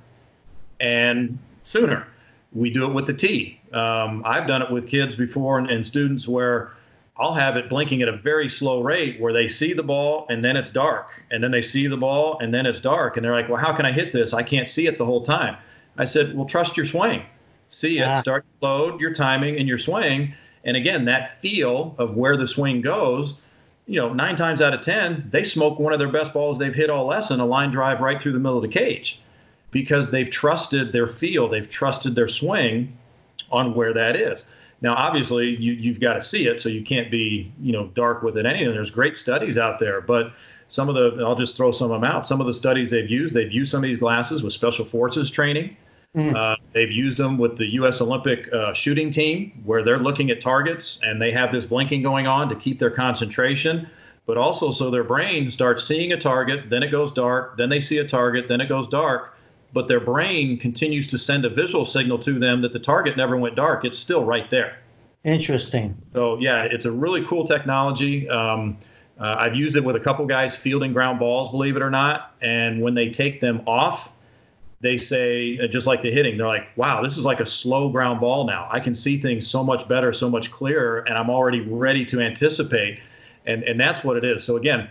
C: and sooner. We do it with the tee. Um, I've done it with kids before and, and students where I'll have it blinking at a very slow rate where they see the ball and then it's dark. And then they see the ball and then it's dark. And they're like, well, how can I hit this? I can't see it the whole time. I said, well, trust your swing. See it, start to load your timing and your swing. And again, that feel of where the swing goes, you know, nine times out of ten, they smoke one of their best balls they've hit all lesson, a line drive right through the middle of the cage. Because they've trusted their feel, they've trusted their swing on where that is. Now, obviously, you, you've got to see it, so you can't be, you know, dark with it anyway. There's great studies out there, but some of the, I'll just throw some of them out. Some of the studies they've used, they've used some of these glasses with special forces training. Mm. Uh, they've used them with the U S Olympic uh, shooting team, where they're looking at targets and they have this blinking going on to keep their concentration, but also so their brain starts seeing a target, then it goes dark, then they see a target, then it goes dark. But their brain continues to send a visual signal to them that the target never went dark. It's still right there.
B: Interesting.
C: So, yeah, it's a really cool technology. Um, uh, I've used it with a couple guys fielding ground balls, believe it or not. And when they take them off, they say, uh, just like the hitting, they're like, wow, this is like a slow ground ball now. I can see things so much better, so much clearer, and I'm already ready to anticipate. And, and that's what it is. So, again,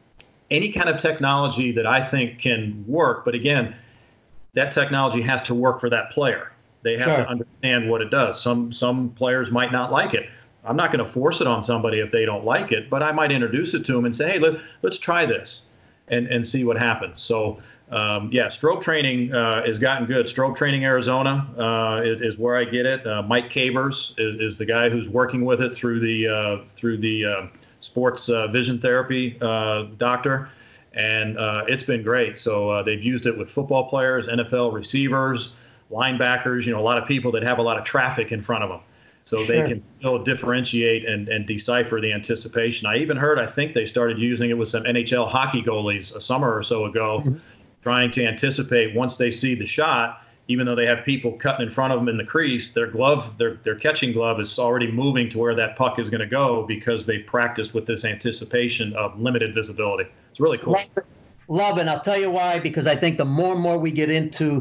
C: any kind of technology that I think can work, but again, that technology has to work for that player. They have
B: Sure.
C: to understand what it does. Some some players might not like it. I'm not going to force it on somebody if they don't like it, but I might introduce it to them and say, hey, let, let's try this and, and see what happens. So, um, yeah, strobe training uh, has gotten good. Strobe Training Arizona uh, is, is where I get it. Uh, Mike Cavers is, is the guy who's working with it through the, uh, through the uh, sports uh, vision therapy uh, doctor. And uh, it's been great. So uh, they've used it with football players, N F L receivers, linebackers, you know, a lot of people that have a lot of traffic in front of them. So sure. They can still differentiate and, and decipher the anticipation. I even heard, I think they started using it with some N H L hockey goalies a summer or so ago, mm-hmm. trying to anticipate once they see the shot, even though they have people cutting in front of them in the crease, their glove, their, their catching glove is already moving to where that puck is going to go because they practiced with this anticipation of limited visibility. It's really cool.
B: Love it. Love it. And I'll tell you why, because I think the more and more we get into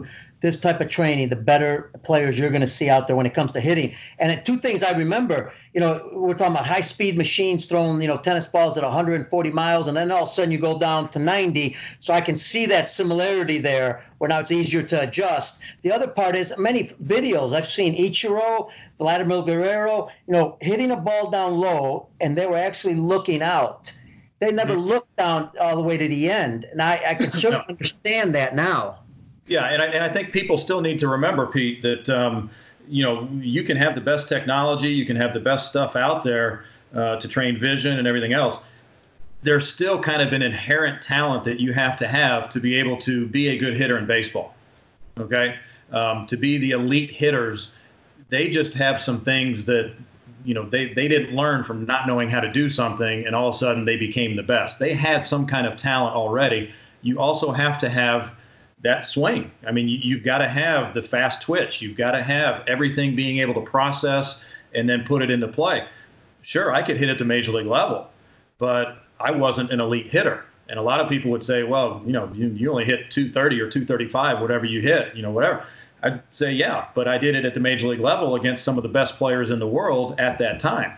B: this type of training, the better players you're going to see out there when it comes to hitting. And two things I remember, you know, we're talking about high-speed machines throwing, you know, tennis balls at one hundred forty miles, and then all of a sudden you go down to ninety. So I can see that similarity there, where now it's easier to adjust. The other part is many videos I've seen, Ichiro, Vladimir Guerrero, you know, hitting a ball down low, and they were actually looking out. They never mm-hmm. looked down all the way to the end. And I, I can certainly no. understand that now.
C: Yeah, and I, and I think people still need to remember, Pete, that um, you know, you can have the best technology, you can have the best stuff out there uh, to train vision and everything else. There's still kind of an inherent talent that you have to have to be able to be a good hitter in baseball. Okay, um, to be the elite hitters, they just have some things that, you know, they they didn't learn from not knowing how to do something, and all of a sudden they became the best. They had some kind of talent already. You also have to have that swing. I mean, you, you've got to have the fast twitch. You've got to have everything being able to process and then put it into play. Sure, I could hit at the major league level, but I wasn't an elite hitter. And a lot of people would say, well, you know, you, you only hit two thirty or two thirty-five, whatever you hit, you know, whatever. I'd say, yeah, but I did it at the major league level against some of the best players in the world at that time.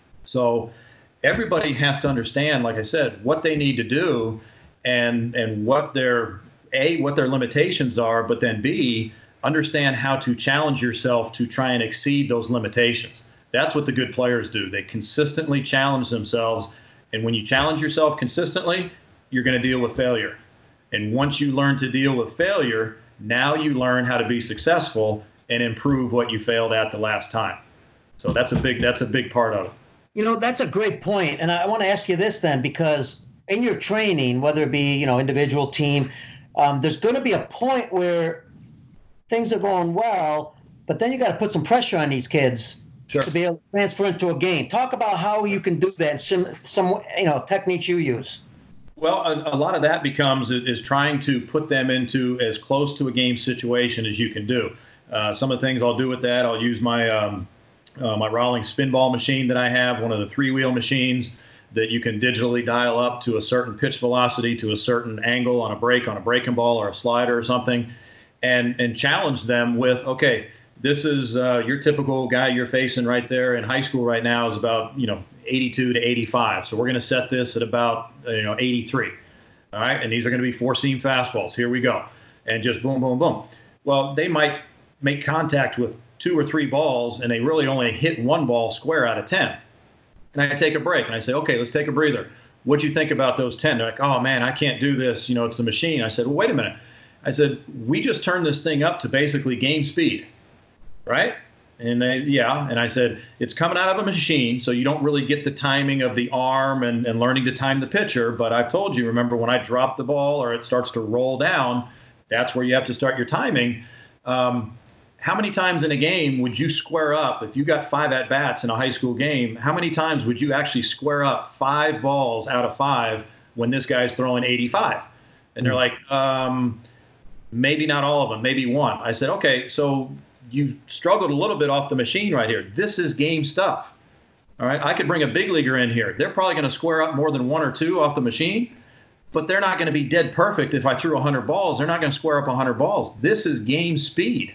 C: So everybody has to understand, like I said, what they need to do and and what their A, what their limitations are, but then B, understand how to challenge yourself to try and exceed those limitations. That's what the good players do. They consistently challenge themselves. And when you challenge yourself consistently, you're going to deal with failure. And once you learn to deal with failure, now you learn how to be successful and improve what you failed at the last time. So that's a big, that's a big part of it.
B: You know, that's a great point. And I want to ask you this then, because in your training, whether it be, you know, individual, team, Um, there's going to be a point where things are going well, but then you got to put some pressure on these kids sure. to be able to transfer into a game. Talk about how you can do that and some, some you know, techniques you use.
C: Well, a, a lot of that becomes is trying to put them into as close to a game situation as you can do. Uh, some of the things I'll do with that, I'll use my um, uh, my Rawlings spinball machine that I have, one of the three-wheel machines that you can digitally dial up to a certain pitch velocity, to a certain angle on a break, on a breaking ball or a slider or something, and and challenge them with, okay, this is uh, your typical guy you're facing right there in high school right now is about, you know, eighty-two to eighty-five. So we're going to set this at about, you know, eighty-three. All right, and these are going to be four-seam fastballs. Here we go. And just boom, boom, boom. Well, they might make contact with two or three balls, and they really only hit one ball square out of ten. And I take a break, and I say, okay, let's take a breather. What'd you think about those ten? They're like, oh, man, I can't do this. You know, it's the machine. I said, well, wait a minute. I said, we just turned this thing up to basically game speed, right? And they, yeah. And I said, it's coming out of a machine, so you don't really get the timing of the arm and, and learning to time the pitcher. But I've told you, remember, when I drop the ball or it starts to roll down, that's where you have to start your timing. Um, How many times in a game would you square up, if you got five at-bats in a high school game, how many times would you actually square up five balls out of five when this guy's throwing eighty-five? And they're like, um, maybe not all of them, maybe one. I said, okay, so you struggled a little bit off the machine right here. This is game stuff. All right, I could bring a big leaguer in here. They're probably going to square up more than one or two off the machine, but they're not going to be dead perfect. If I threw one hundred balls, they're not going to square up one hundred balls. This is game speed.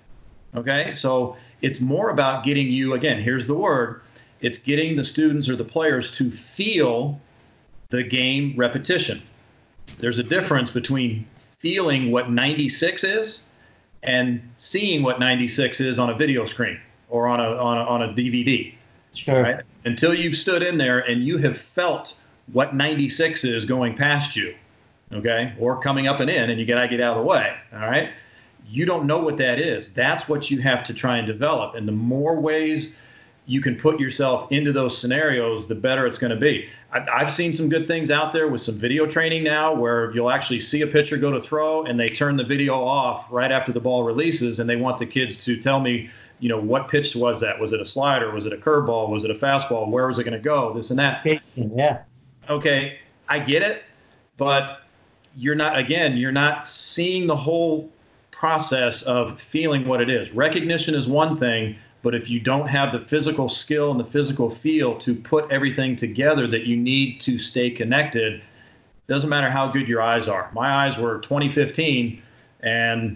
C: Okay, so it's more about getting you, again, here's the word, it's getting the students or the players to feel the game repetition. There's a difference between feeling what ninety-six is and seeing what ninety-six is on a video screen or on a on a, on a D V D.
B: Sure.
C: Right? Until you've stood in there and you have felt what ninety-six is going past you, okay, or coming up and in, and you gotta get out of the way, all right? You don't know what that is. That's what you have to try and develop. And the more ways you can put yourself into those scenarios, the better it's going to be. I've seen some good things out there with some video training now where you'll actually see a pitcher go to throw and they turn the video off right after the ball releases, and they want the kids to tell me, you know, what pitch was that? Was it a slider? Was it a curveball? Was it a fastball? Where was it going to go? This and that.
B: Yeah.
C: Okay, I get it, but you're not, again, you're not seeing the whole process of feeling what it is. Recognition is one thing, but if you don't have the physical skill and the physical feel to put everything together that you need to stay connected, doesn't matter how good your eyes are. My eyes were twenty fifteen, and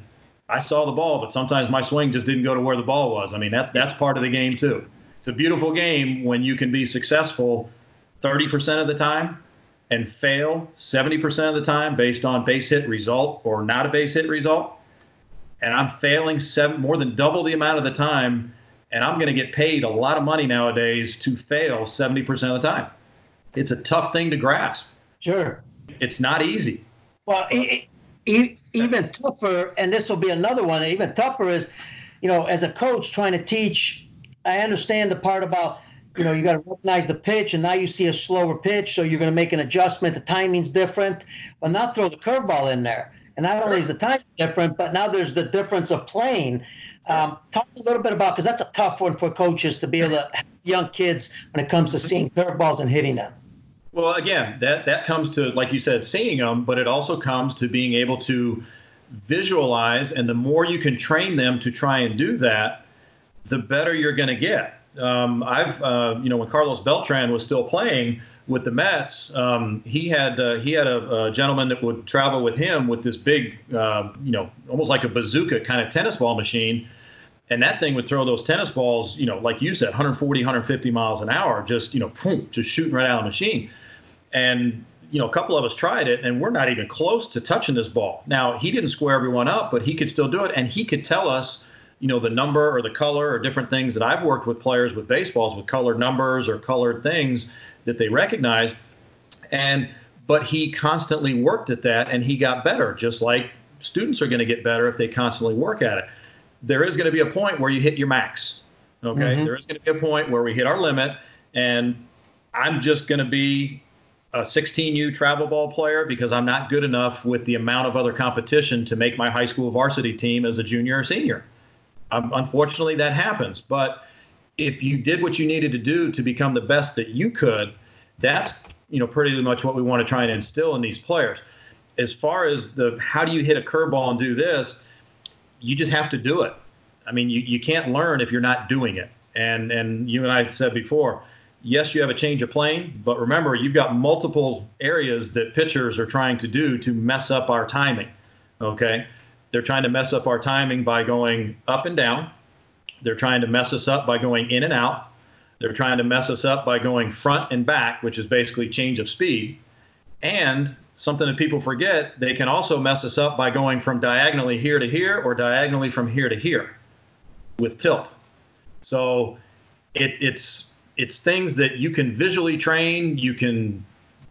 C: I saw the ball, but sometimes my swing just didn't go to where the ball was. I mean, that's that's part of the game too. It's a beautiful game when you can be successful thirty percent of the time and fail seventy percent of the time based on base hit result or not a base hit result. And I'm failing seven, more than double the amount of the time, and I'm going to get paid a lot of money nowadays to fail seventy percent of the time. It's a tough thing to grasp.
B: Sure.
C: It's not easy.
B: Well, e- e- even tougher, and this will be another one, even tougher is, you know, as a coach trying to teach, I understand the part about, you know, you got to recognize the pitch, and now you see a slower pitch, so you're going to make an adjustment. The timing's different. But now throw the curveball in there. And not only is the time different, but now there's the difference of playing. Um, talk a little bit about, because that's a tough one for coaches to be able to help young kids when it comes to seeing curveballs and hitting them.
C: Well, again, that, that comes to, like you said, seeing them, but it also comes to being able to visualize. And the more you can train them to try and do that, the better you're going to get. Um, I've, uh, you know, when Carlos Beltran was still playing with the Mets, um, he had uh, he had a, a gentleman that would travel with him with this big, uh, you know, almost like a bazooka kind of tennis ball machine. And that thing would throw those tennis balls, you know, like you said, one forty, one fifty miles an hour, just, you know, boom, just shooting right out of the machine. And, you know, a couple of us tried it, and we're not even close to touching this ball. Now, he didn't square everyone up, but he could still do it. And he could tell us, you know, the number or the color or different things that I've worked with players with baseballs with colored numbers or colored things that they recognize. And but he constantly worked at that, and he got better, just like students are going to get better if they constantly work at it. There is going to be a point where you hit your max. Okay. Mm-hmm. There is going to be a point where we hit our limit, and I'm just going to be a sixteen U travel ball player because I'm not good enough with the amount of other competition to make my high school varsity team as a junior or senior. Um, unfortunately, that happens. But if you did what you needed to do to become the best that you could, that's, you know, pretty much what we want to try and instill in these players. As far as the how do you hit a curveball and do this, you just have to do it. I mean, you, you can't learn if you're not doing it. And and you and I said before, yes, you have a change of plane, but remember, you've got multiple areas that pitchers are trying to do to mess up our timing. Okay? They're trying to mess up our timing by going up and down. They're trying to mess us up by going in and out. They're trying to mess us up by going front and back, which is basically change of speed. And something that people forget, they can also mess us up by going from diagonally here to here or diagonally from here to here with tilt. So it, it's it's things that you can visually train, you can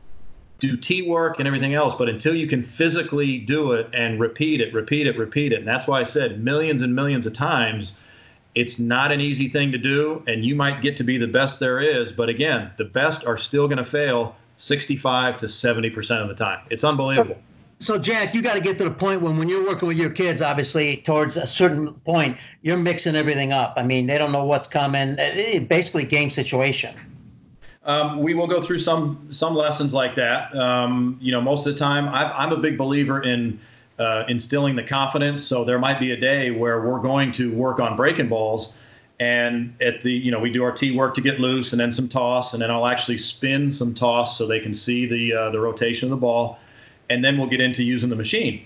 C: do T work and everything else, but until you can physically do it and repeat it, repeat it, repeat it, and that's why I said millions and millions of times, it's not an easy thing to do, and you might get to be the best there is, but again, the best are still going to fail sixty-five to seventy percent of the time. It's unbelievable.
B: So, so Jack, you got to get to the point when, when you're working with your kids, obviously, towards a certain point, you're mixing everything up. I mean, they don't know what's coming. It, basically, game situation.
C: Um, we will go through some some lessons like that. Um, you know, most of the time, I've, I'm a big believer in uh, instilling the confidence. So there might be a day where we're going to work on breaking balls, and at the, you know, we do our tee work to get loose, and then some toss, and then I'll actually spin some toss so they can see the uh, the rotation of the ball, and then we'll get into using the machine.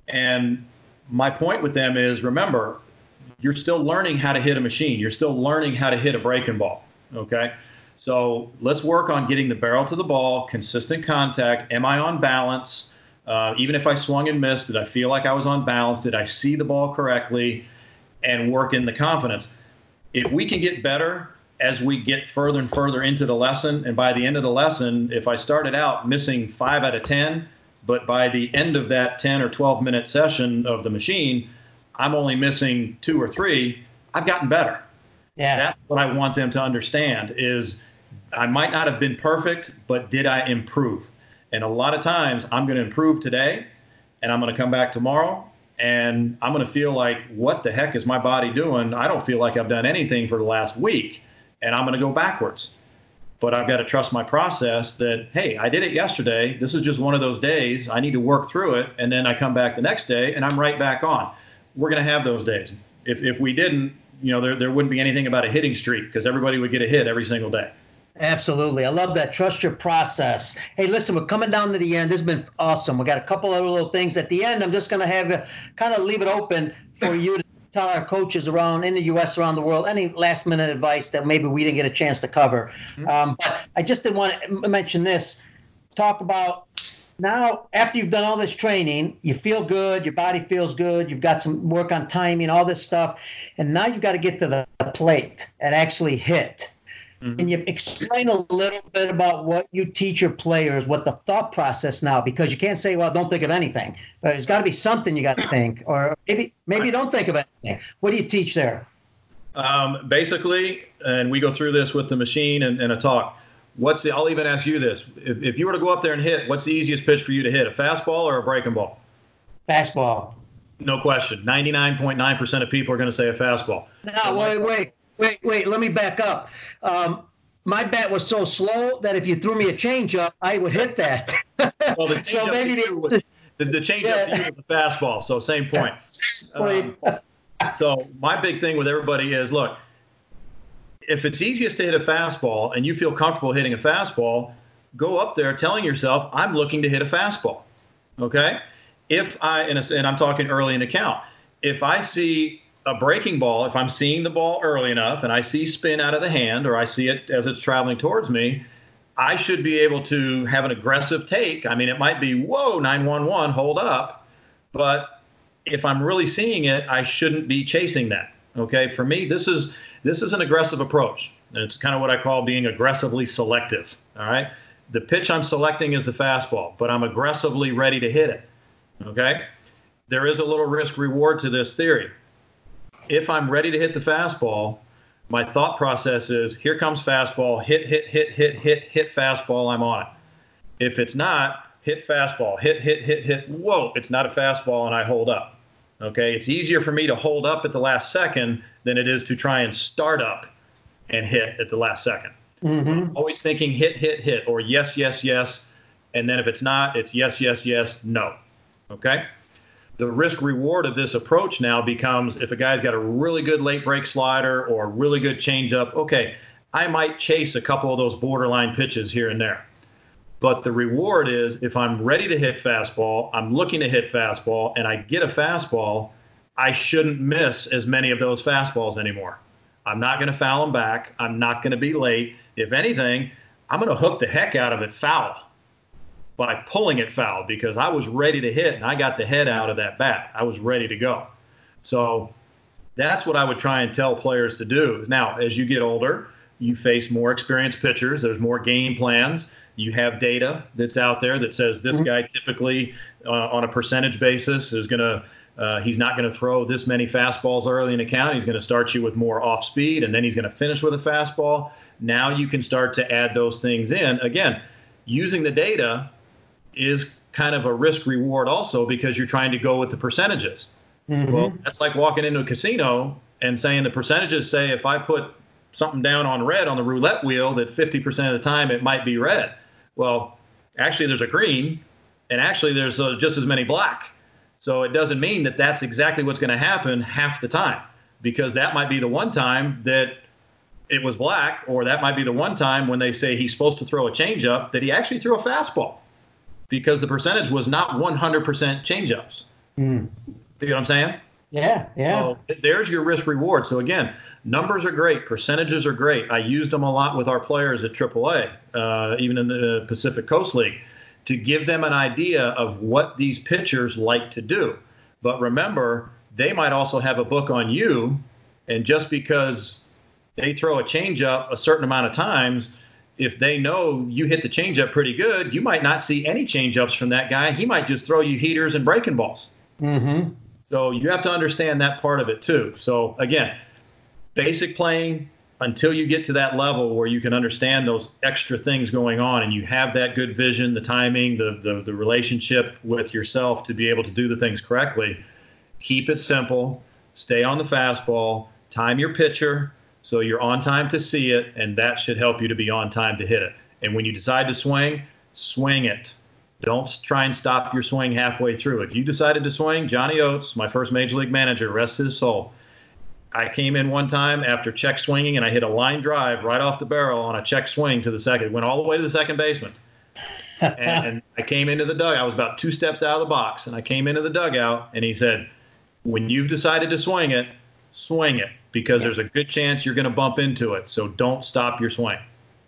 C: And my point with them is, remember, you're still learning how to hit a machine. You're still learning how to hit a breaking ball. Okay. So let's work on getting the barrel to the ball, consistent contact. Am I on balance? Uh, even if I swung and missed, did I feel like I was on balance? Did I see the ball correctly? And work in the confidence. If we can get better as we get further and further into the lesson, and by the end of the lesson, if I started out missing five out of ten, but by the end of that ten or twelve minute session of the machine, I'm only missing two or three, I've gotten better.
B: Yeah.
C: That's what I want them to understand is I might not have been perfect, but did I improve? And a lot of times I'm going to improve today, and I'm going to come back tomorrow, and I'm going to feel like, what the heck is my body doing? I don't feel like I've done anything for the last week, and I'm going to go backwards. But I've got to trust my process that, hey, I did it yesterday. This is just one of those days. I need to work through it, and then I come back the next day, and I'm right back on. We're going to have those days. If if we didn't, you know, there, there wouldn't be anything about a hitting streak because everybody would get a hit every single day.
B: Absolutely. I love that. Trust your process. Hey, listen, we're coming down to the end. This has been awesome. We got a couple of little things at the end. I'm just going to have you kind of leave it open for you to tell our coaches around in the U S, around the world, any last minute advice that maybe we didn't get a chance to cover. Mm-hmm. Um, but I just didn't want to mention this. Talk about now, after you've done all this training, you feel good, your body feels good, you've got some work on timing, all this stuff, and now you've got to get to the, the plate and actually hit. Mm-hmm. Can you explain a little bit about what you teach your players, what the thought process now, because you can't say, well, don't think of anything. But there's got to be something you got to think, or maybe maybe you don't think of anything. What do you teach there?
C: Um, basically, and we go through this with the machine and, and a talk, what's the, I'll even ask you this. If, if you were to go up there and hit, what's the easiest pitch for you to hit, a fastball or a breaking ball?
B: Fastball.
C: No question. ninety-nine point nine percent of people are going to say a fastball.
B: No, so wait, wait. Wait, wait, let me back up. Um, my bat was so slow that if you threw me a changeup, I would hit that.
C: Well, the
B: so maybe
C: the, was, the, the changeup yeah. to you was a fastball, so same point. Um, so my big thing with everybody is, look, if it's easiest to hit a fastball and you feel comfortable hitting a fastball, go up there telling yourself, I'm looking to hit a fastball, okay? If I, and, and I'm talking early in the count, if I see a breaking ball, if I'm seeing the ball early enough and I see spin out of the hand or I see it as it's traveling towards me, I should be able to have an aggressive take. I mean, it might be, whoa, nine one one, hold up. But if I'm really seeing it, I shouldn't be chasing that. Okay, for me, this is this is an aggressive approach. And it's kind of what I call being aggressively selective. All right, the pitch I'm selecting is the fastball, but I'm aggressively ready to hit it. Okay, there is a little risk reward to this theory. If I'm ready to hit the fastball, my thought process is, here comes fastball, hit, hit, hit, hit, hit, hit fastball, I'm on it. If it's not, hit fastball, hit, hit, hit, hit, whoa, it's not a fastball and I hold up. Okay, it's easier for me to hold up at the last second than it is to try and start up and hit at the last second. Mm-hmm. Always thinking hit, hit, hit, or yes, yes, yes, and then if it's not, it's yes, yes, yes, no. Okay? The risk reward of this approach now becomes, if a guy's got a really good late break slider or a really good changeup, okay, I might chase a couple of those borderline pitches here and there. But the reward is, if I'm ready to hit fastball, I'm looking to hit fastball, and I get a fastball, I shouldn't miss as many of those fastballs anymore. I'm not going to foul them back. I'm not going to be late. If anything, I'm going to hook the heck out of it foul by pulling it foul, because I was ready to hit and I got the head out of that bat. I was ready to go. So that's what I would try and tell players to do. Now, as you get older, you face more experienced pitchers. There's more game plans. You have data that's out there that says this guy typically uh, on a percentage basis is going to, uh, he's not going to throw this many fastballs early in the count. He's going to start you with more off speed, and then he's going to finish with a fastball. Now you can start to add those things in. Again, using the data is kind of a risk reward also, because you're trying to go with the percentages. Mm-hmm. Well, that's like walking into a casino and saying the percentages say, if I put something down on red on the roulette wheel, that fifty percent of the time it might be red. Well, actually there's a green, and actually there's uh, just as many black. So it doesn't mean that that's exactly what's going to happen half the time, because that might be the one time that it was black, or that might be the one time when they say he's supposed to throw a changeup that he actually threw a fastball, because the percentage was not one hundred percent changeups. Mm. You know what I'm saying?
B: Yeah, yeah.
C: So there's your risk reward. So again, numbers are great, percentages are great. I used them a lot with our players at triple A, uh, even in the Pacific Coast League, to give them an idea of what these pitchers like to do. But remember, they might also have a book on you, and just because they throw a changeup a certain amount of times, if they know you hit the changeup pretty good, you might not see any changeups from that guy. He might just throw you heaters and breaking balls. Mm-hmm. So you have to understand that part of it too. So again, basic playing until you get to that level where you can understand those extra things going on, and you have that good vision, the timing, the, the, the relationship with yourself to be able to do the things correctly. Keep it simple. Stay on the fastball. Time your pitcher so you're on time to see it, and that should help you to be on time to hit it. And when you decide to swing, swing it. Don't try and stop your swing halfway through. If you decided to swing, Johnny Oates, my first major league manager, rest his soul, I came in one time after check swinging, and I hit a line drive right off the barrel on a check swing to the second. Went all the way to the second baseman. and I came into the dugout. I was about two steps out of the box, and I came into the dugout, and he said, When you've decided to swing it, swing it, because there's a good chance you're going to bump into it. So don't stop your swing.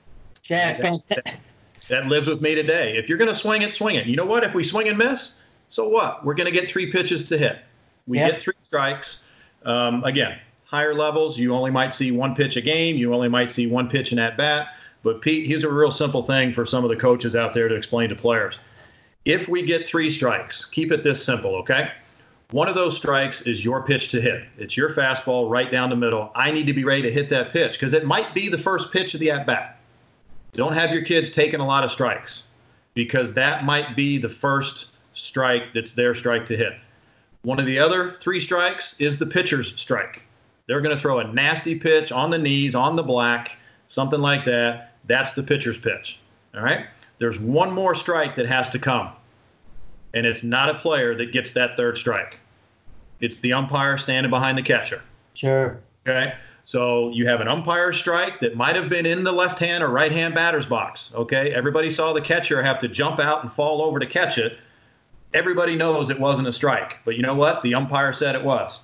B: Jack,
C: that, that lives with me today. If you're going to swing it, swing it. You know what? If we swing and miss, so what? We're going to get three pitches to hit. We
B: yep.
C: get three strikes. Um, again, higher levels, you only might see one pitch a game. You only might see one pitch in at bat. But, Pete, here's a real simple thing for some of the coaches out there to explain to players. If we get three strikes, keep it this simple, okay? One of those strikes is your pitch to hit. It's your fastball right down the middle. I need to be ready to hit that pitch because it might be the first pitch of the at-bat. Don't have your kids taking a lot of strikes because that might be the first strike that's their strike to hit. One of the other three strikes is the pitcher's strike. They're going to throw a nasty pitch on the knees, on the black, something like that. That's the pitcher's pitch. All right? There's one more strike that has to come, and it's not a player that gets that third strike. It's the umpire standing behind the catcher.
B: Sure.
C: Okay? So you have an umpire strike that might have been in the left-hand or right-hand batter's box. Okay? Everybody saw the catcher have to jump out and fall over to catch it. Everybody knows it wasn't a strike. But you know what? The umpire said it was.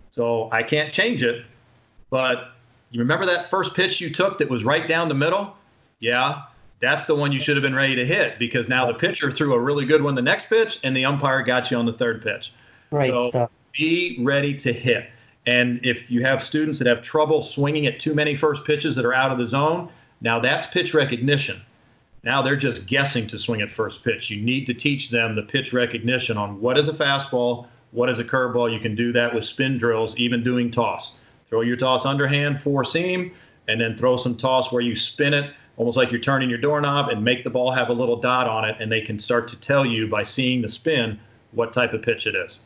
C: So I can't change it. But you remember that first pitch you took that was right down the middle? Yeah. That's the one you should have been ready to hit because now the pitcher threw a really good one the next pitch, and the umpire got you on the third pitch.
B: Great
C: so
B: stuff.
C: Be ready to hit. And if you have students that have trouble swinging at too many first pitches that are out of the zone, now that's pitch recognition. Now they're just guessing to swing at first pitch. You need to teach them the pitch recognition on what is a fastball, what is a curveball. You can do that with spin drills, even doing toss. Throw your toss underhand, four seam, and then throw some toss where you spin it, almost like you're turning your doorknob, and make the ball have a little dot on it, and they can start to tell you by seeing the spin what type of pitch it is.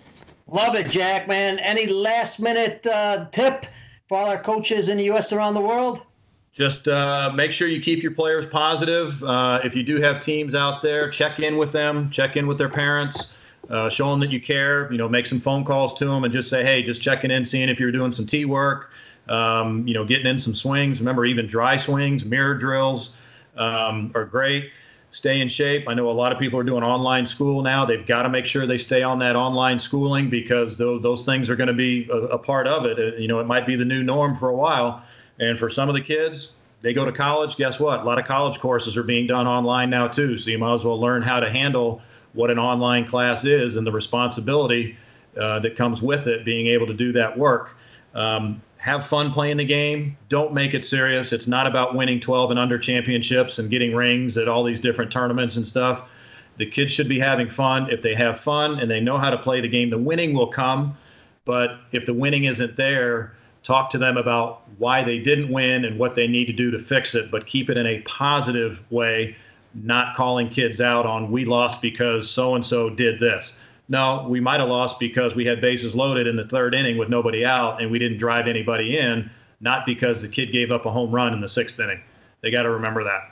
B: Love it, Jack, man. Any last-minute uh, tip for all our coaches in the U S around the world?
C: Just uh, make sure you keep your players positive. Uh, if you do have teams out there, check in with them, check in with their parents, uh, show them that you care, you know, make some phone calls to them and just say, hey, just checking in, seeing if you're doing some tee work. Um, you know, getting in some swings. Remember, even dry swings, mirror drills um, are great. Stay in shape. I know a lot of people are doing online school now. They've got to make sure they stay on that online schooling because those, those things are going to be a, a part of it. Uh, you know, it might be the new norm for a while. And for some of the kids, they go to college. Guess what? A lot of college courses are being done online now, too. So you might as well learn how to handle what an online class is and the responsibility uh, that comes with it, being able to do that work. Um, Have fun playing the game. Don't make it serious. It's not about winning twelve and under championships and getting rings at all these different tournaments and stuff. The kids should be having fun. If they have fun and they know how to play the game, the winning will come. But if the winning isn't there, talk to them about why they didn't win and what they need to do to fix it, but keep it in a positive way, not calling kids out on we lost because so-and-so did this. No, we might have lost because we had bases loaded in the third inning with nobody out and we didn't drive anybody in, not because the kid gave up a home run in the sixth inning. They got to remember that.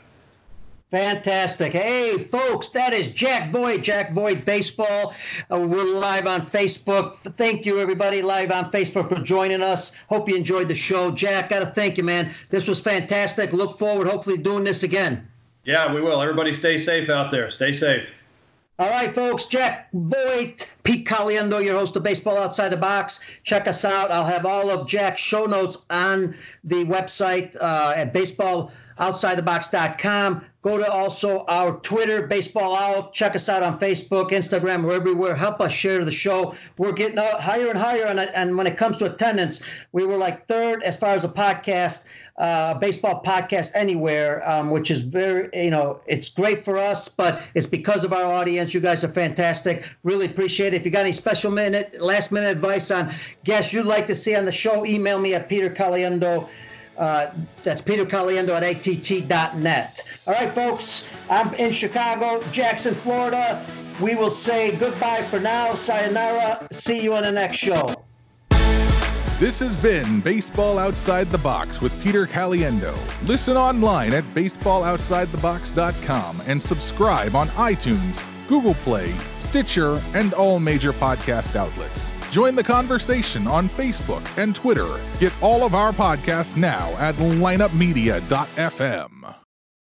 B: Fantastic. Hey, folks, that is Jack Voigt, Jack Voigt Baseball. Uh, we're live on Facebook. Thank you, everybody, live on Facebook for joining us. Hope you enjoyed the show. Jack, got to thank you, man. This was fantastic. Look forward, hopefully, doing this again.
C: Yeah, we will. Everybody stay safe out there. Stay safe.
B: All right, folks, Jack Voigt, Pete Caliendo, your host of Baseball Outside the Box. Check us out. I'll have all of Jack's show notes on the website uh, at baseball outside the box dot com. Go to also our Twitter, Baseball Out. Check us out on Facebook, Instagram. We're everywhere. Help us share the show. We're getting out higher and higher. And, and when it comes to attendance, we were like third as far as a podcast, uh, baseball podcast anywhere, um, which is very, you know, it's great for us, but it's because of our audience. You guys are fantastic. Really appreciate it. If you got any special minute, last minute advice on guests you'd like to see on the show, email me at Peter Caliendo. Uh, that's Peter Caliendo at A T T dot net. All right, folks, I'm in Chicago, Jackson, Florida. We will say goodbye for now. Sayonara. See you on the next show.
A: This has been Baseball Outside the Box with Peter Caliendo. Listen online at baseball outside the box dot com and subscribe on iTunes, Google Play, Stitcher, and all major podcast outlets. Join the conversation on Facebook and Twitter. Get all of our podcasts now at lineup media dot f m.